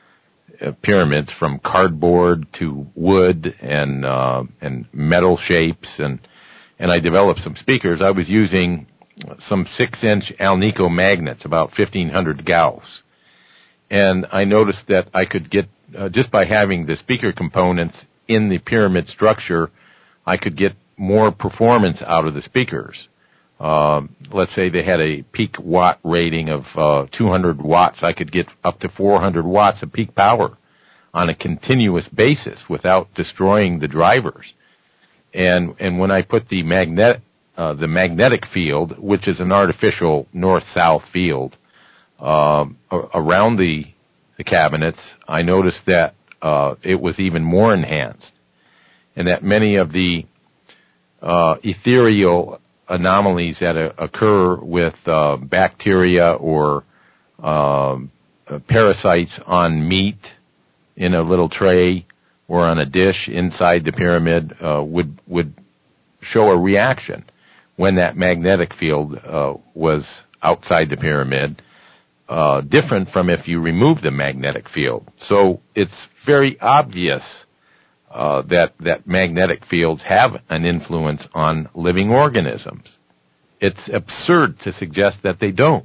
pyramids, from cardboard to wood and uh, and metal shapes, and and I developed some speakers. I was using some six-inch Alnico magnets, about fifteen hundred Gauss, and I noticed that I could get uh, just by having the speaker components in the pyramid structure, I could get more performance out of the speakers. Uh, let's say they had a peak watt rating of uh, two hundred watts. I could get up to four hundred watts of peak power on a continuous basis without destroying the drivers. And and when I put the magnet uh, the magnetic field, which is an artificial north-south field, um, around the the cabinets, I noticed that uh, it was even more enhanced, and that many of the uh, ethereal anomalies that uh, occur with uh, bacteria or uh, parasites on meat in a little tray or on a dish inside the pyramid uh, would would show a reaction when that magnetic field uh, was outside the pyramid, uh, different from if you remove the magnetic field. So it's very obvious uh, that that magnetic fields have an influence on living organisms. It's absurd to suggest that they don't.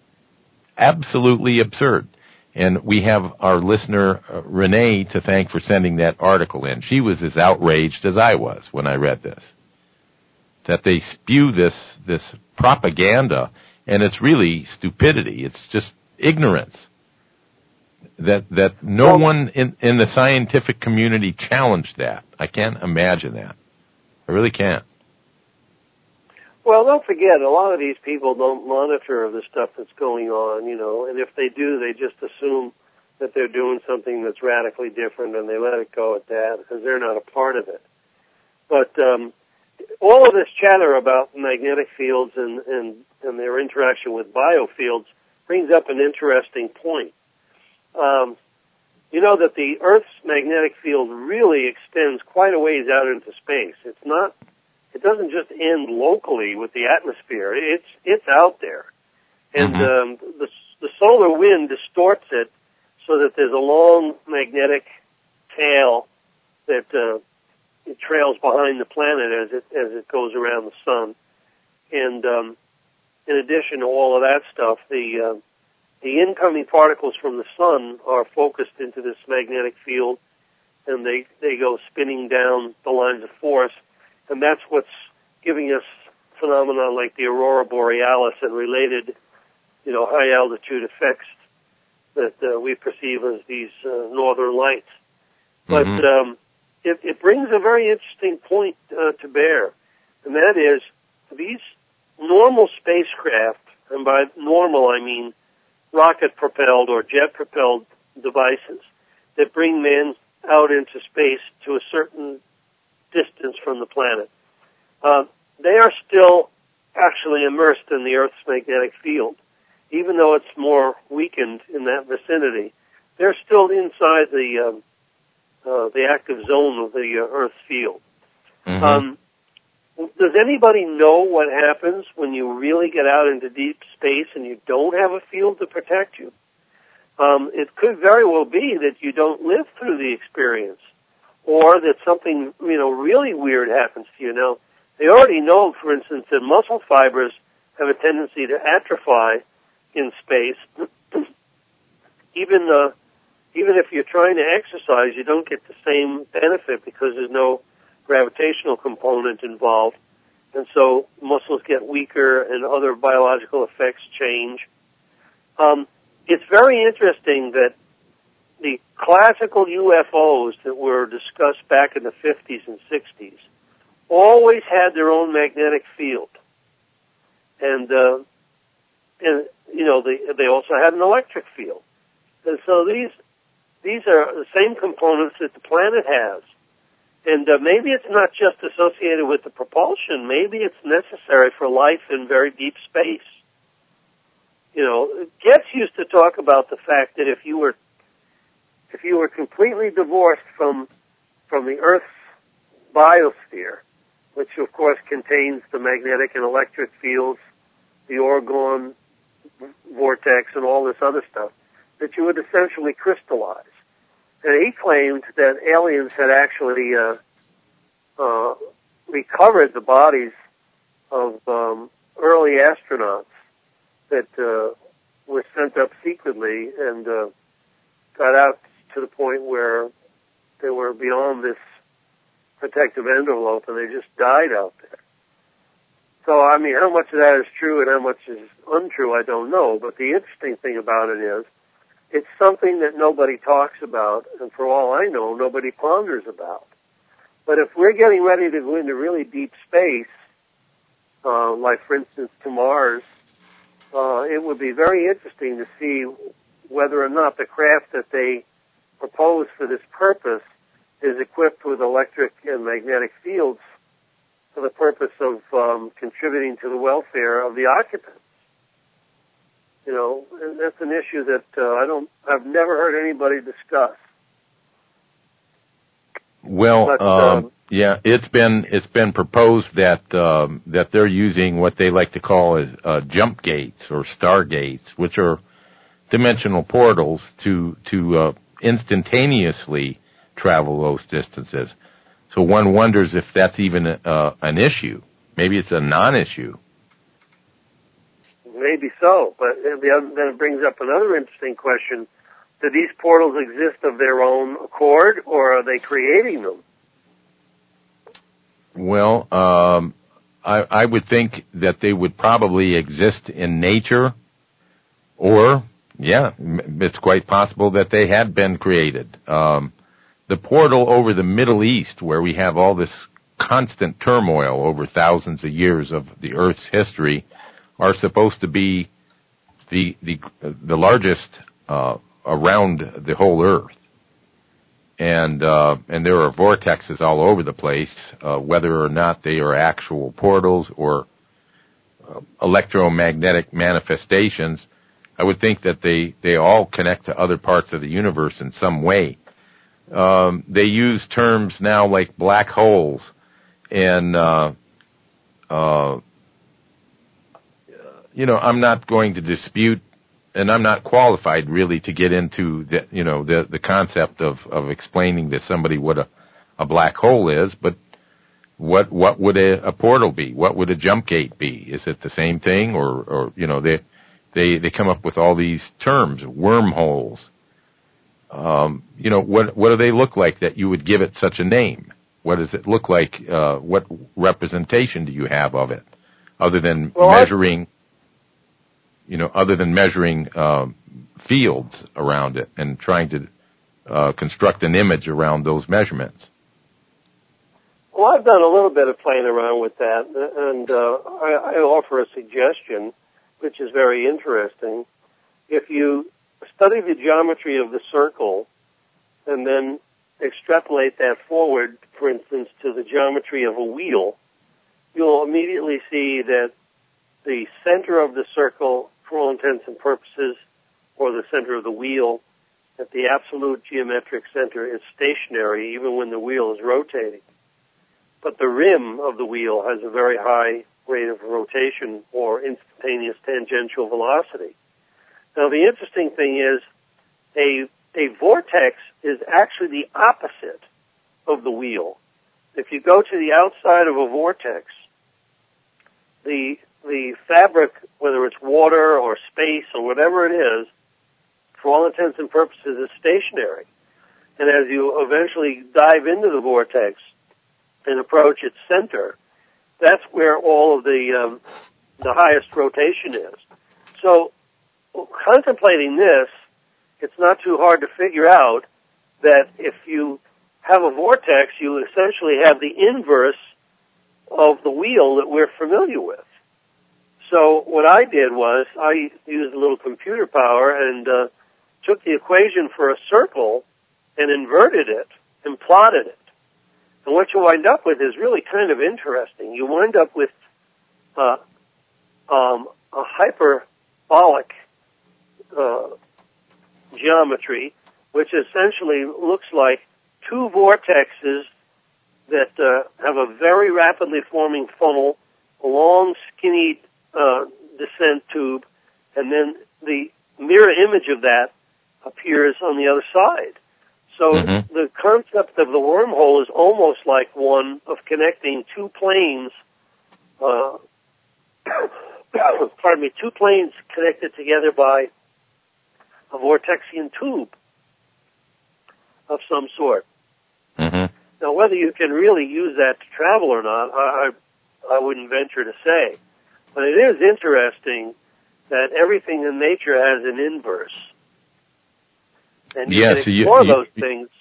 Absolutely absurd. And we have our listener, uh, Renee, to thank for sending that article in. She was as outraged as I was when I read this. That they spew this this propaganda, and it's really stupidity. It's just ignorance. That that no well, one in, in the scientific community challenged that. I can't imagine that. I really can't. Well, don't forget, a lot of these people don't monitor the stuff that's going on, you know, and if they do, they just assume that they're doing something that's radically different, and they let it go at that because they're not a part of it. But um, all of this chatter about magnetic fields and, and, and their interaction with biofields brings up an interesting point. Um, you know that the Earth's magnetic field really extends quite a ways out into space. It's not It doesn't just end locally with the atmosphere. It's it's out there, and mm-hmm. um, the the solar wind distorts it so that there's a long magnetic tail that uh, it trails behind the planet as it as it goes around the sun. And um, in addition to all of that stuff, the uh, the incoming particles from the sun are focused into this magnetic field, and they they go spinning down the lines of force. And that's what's giving us phenomena like the aurora borealis and related, you know, high altitude effects that uh, we perceive as these uh, northern lights. But mm-hmm. um, it, it brings a very interesting point uh, to bear, and that is these normal spacecraft, and by normal I mean rocket-propelled or jet-propelled devices that bring man out into space to a certain distance from the planet. Uh, they are still actually immersed in the Earth's magnetic field. Even though it's more weakened in that vicinity, they're still inside the um, uh, the active zone of the uh, Earth's field. Mm-hmm. Um, does anybody know what happens when you really get out into deep space and you don't have a field to protect you? Um, it could very well be that you don't live through the experience, or that something, you know, really weird happens to you. Now, they already know, for instance, that muscle fibers have a tendency to atrophy in space. even uh, even if you're trying to exercise, you don't get the same benefit because there's no gravitational component involved. And so muscles get weaker and other biological effects change. Um, it's very interesting that the classical U F Os that were discussed back in the fifties and sixties always had their own magnetic field. And, uh, and you know, they, they also had an electric field. And so these, these are the same components that the planet has. And uh, maybe it's not just associated with the propulsion. Maybe it's necessary for life in very deep space. You know, Getz used to talk about the fact that if you were if you were completely divorced from from the Earth's biosphere, which of course contains the magnetic and electric fields, the Orgone vortex, and all this other stuff, that you would essentially crystallize. And he claimed that aliens had actually uh, uh, recovered the bodies of um, early astronauts that uh, were sent up secretly and uh, got out to the point where they were beyond this protective envelope and they just died out there. So, I mean, how much of that is true and how much is untrue, I don't know. But the interesting thing about it is it's something that nobody talks about, and for all I know, nobody ponders about. But if we're getting ready to go into really deep space, uh, like, for instance, to Mars, uh, it would be very interesting to see whether or not the craft that they propose for this purpose is equipped with electric and magnetic fields for the purpose of um, contributing to the welfare of the occupants. You know, and that's an issue that uh, I don't, I've never heard anybody discuss. Well, but, um, um, yeah, it's been it's been proposed that um, that they're using what they like to call as, uh, jump gates or stargates, which are dimensional portals to to uh, instantaneously travel those distances. So one wonders if that's even uh, an issue. Maybe it's a non-issue. Maybe so, but the other, then it brings up another interesting question. Do these portals exist of their own accord, or are they creating them? Well, um, I, I would think that they would probably exist in nature, or, yeah, it's quite possible that they had been created. Um, the portal over the Middle East, where we have all this constant turmoil over thousands of years of the Earth's history, are supposed to be the the the largest uh, around the whole Earth, and uh, and there are vortexes all over the place. Uh, whether or not they are actual portals or uh, electromagnetic manifestations, I would think that they they all connect to other parts of the universe in some way. Um, they use terms now like black holes and uh, uh, you know, I'm not going to dispute, and I'm not qualified really to get into the, you know, the the concept of, of explaining to somebody what a, a black hole is. But what what would a, a portal be? What would a jump gate be? Is it the same thing, or or you know, they they they come up with all these terms, wormholes. Um, you know, what what do they look like that you would give it such a name? What does it look like? Uh, what representation do you have of it, other than well, measuring? You know, other than measuring um, fields around it and trying to uh, construct an image around those measurements. Well, I've done a little bit of playing around with that, and uh, I, I offer a suggestion, which is very interesting. If you study the geometry of the circle and then extrapolate that forward, for instance, to the geometry of a wheel, you'll immediately see that the center of the circle, for all intents and purposes, or the center of the wheel, that the absolute geometric center is stationary even when the wheel is rotating. But the rim of the wheel has a very high rate of rotation or instantaneous tangential velocity. Now, the interesting thing is a, a vortex is actually the opposite of the wheel. If you go to the outside of a vortex, the the fabric, whether it's water or space or whatever it is, for all intents and purposes is stationary. And as you eventually dive into the vortex and approach its center, that's where all of the um, the highest rotation is. So, contemplating this, it's not too hard to figure out that if you have a vortex, you essentially have the inverse of the wheel that we're familiar with. So what I did was I used a little computer power and uh, took the equation for a circle and inverted it and plotted it. And what you wind up with is really kind of interesting. You wind up with uh, um, a hyperbolic uh, geometry, which essentially looks like two vortexes that uh, have a very rapidly forming funnel, a long, skinny uh, descent tube, and then the mirror image of that appears on the other side. So mm-hmm. the concept of the wormhole is almost like one of connecting two planes, uh, pardon me, two planes connected together by a vortexian tube of some sort. Mm-hmm. Now, whether you can really use that to travel or not, I, I wouldn't venture to say. But it is interesting that everything in nature has an inverse. And you yeah, can so you, explore you, those things.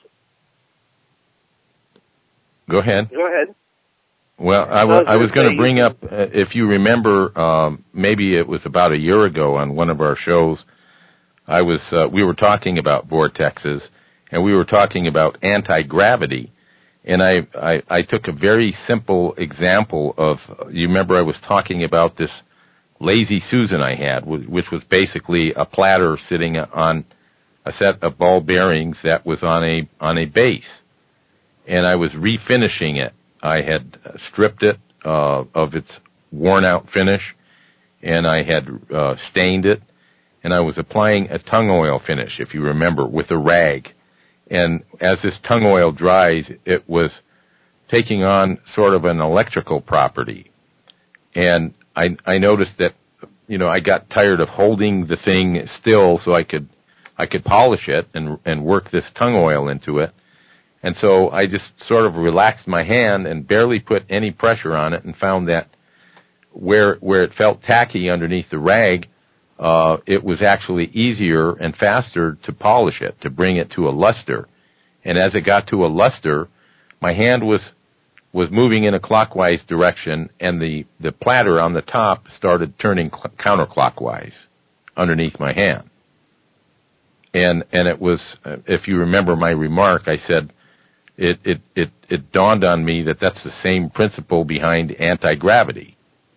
Go ahead. Go ahead. Well, I, w- I was going to bring up, uh, if you remember, um, maybe it was about a year ago on one of our shows, I was uh, we were talking about vortexes, and we were talking about anti-gravity. And I, I, I took a very simple example of, you remember I was talking about this Lazy Susan I had, which was basically a platter sitting on a set of ball bearings that was on a on a base. And I was refinishing it. I had stripped it uh, of its worn-out finish, and I had uh, stained it, and I was applying a tung oil finish, if you remember, with a rag. And as this tung oil dries, it was taking on sort of an electrical property. And I, I noticed that, you know, I got tired of holding the thing still so I could I could polish it and and work this tung oil into it. And so I just sort of relaxed my hand and barely put any pressure on it, and found that where where it felt tacky underneath the rag, uh, it was actually easier and faster to polish it, to bring it to a luster. And as it got to a luster, my hand was was moving in a clockwise direction, and the, the platter on the top started turning cl- counterclockwise underneath my hand. And and it was, if you remember my remark, I said, It, it, it, it dawned on me that that's the same principle behind anti-gravity.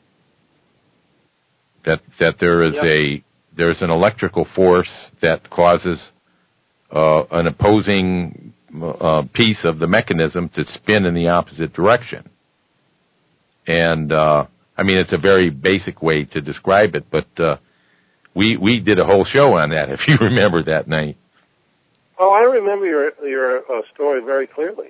That, that there is yep. a, there's an electrical force that causes, uh, an opposing, uh, piece of the mechanism to spin in the opposite direction. And, uh, I mean, it's a very basic way to describe it, but, uh, we, we did a whole show on that, if you remember that night. Oh, I remember your your uh, story very clearly.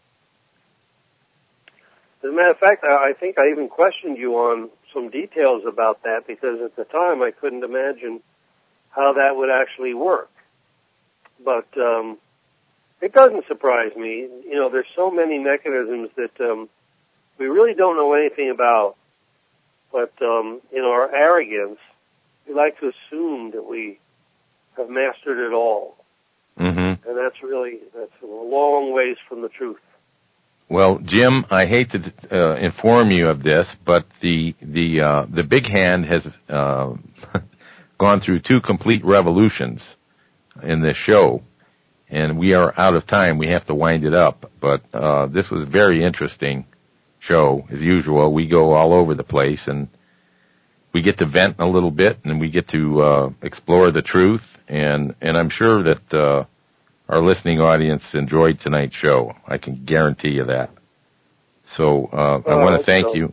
As a matter of fact, I, I think I even questioned you on some details about that, because at the time I couldn't imagine how that would actually work. But um, it doesn't surprise me. You know, there's so many mechanisms that um, we really don't know anything about. But um, in our arrogance, we like to assume that we have mastered it all. Mm-hmm. And that's really, that's a long ways from the truth. Well, Jim, I hate to uh, inform you of this, but the the uh, the big hand has uh, gone through two complete revolutions in this show, and we are out of time. We have to wind it up. But uh, this was a very interesting show, as usual. We go all over the place, and we get to vent a little bit, and we get to uh, explore the truth. And, and I'm sure that uh, our listening audience enjoyed tonight's show. I can guarantee you that. So uh, I want to thank so. you.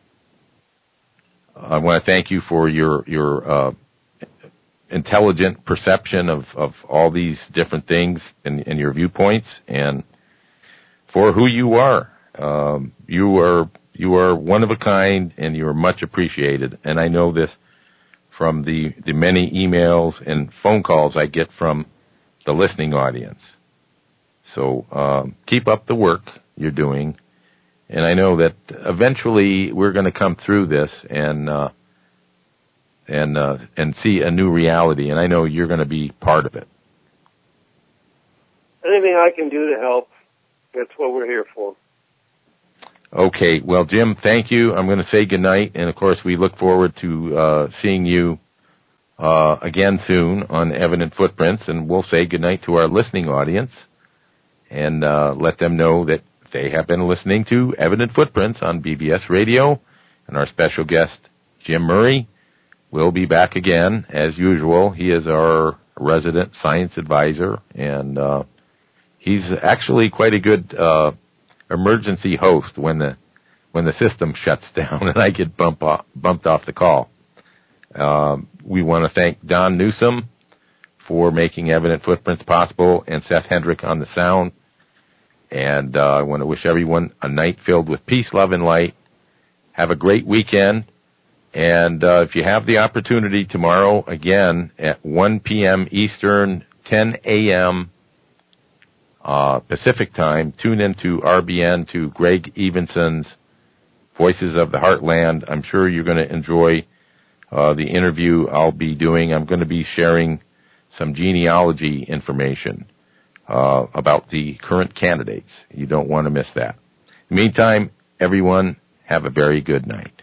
I want to thank you for your your uh, intelligent perception of, of all these different things and, and your viewpoints, and for who you are. Um, you are you are one of a kind, and you are much appreciated. And I know this from the, the many emails and phone calls I get from the listening audience. So um, keep up the work you're doing. And I know that eventually we're going to come through this and uh, and uh, and see a new reality. And I know you're going to be part of it. Anything I can do to help, that's what we're here for. Okay. Well, Jim, thank you. I'm going to say goodnight. And, of course, we look forward to uh, seeing you uh, again soon on Evident Footprints. And we'll say goodnight to our listening audience and uh, let them know that they have been listening to Evident Footprints on B B S Radio. And our special guest, Jim Murray, will be back again, as usual. He is our resident science advisor, and uh, he's actually quite a good uh emergency host when the when the system shuts down and I get bump off, bumped off the call. Um, we want to thank Don Newsom for making Evident Footprints possible, and Seth Hendrick on the sound. And uh, I want to wish everyone a night filled with peace, love, and light. Have a great weekend. And uh, if you have the opportunity tomorrow, again, at one p.m. Eastern, ten a.m. Uh, Pacific time, tune into R B N to Greg Evenson's Voices of the Heartland. I'm sure you're going to enjoy uh, the interview I'll be doing. I'm going to be sharing some genealogy information uh, about the current candidates. You don't want to miss that. In the meantime, everyone, have a very good night.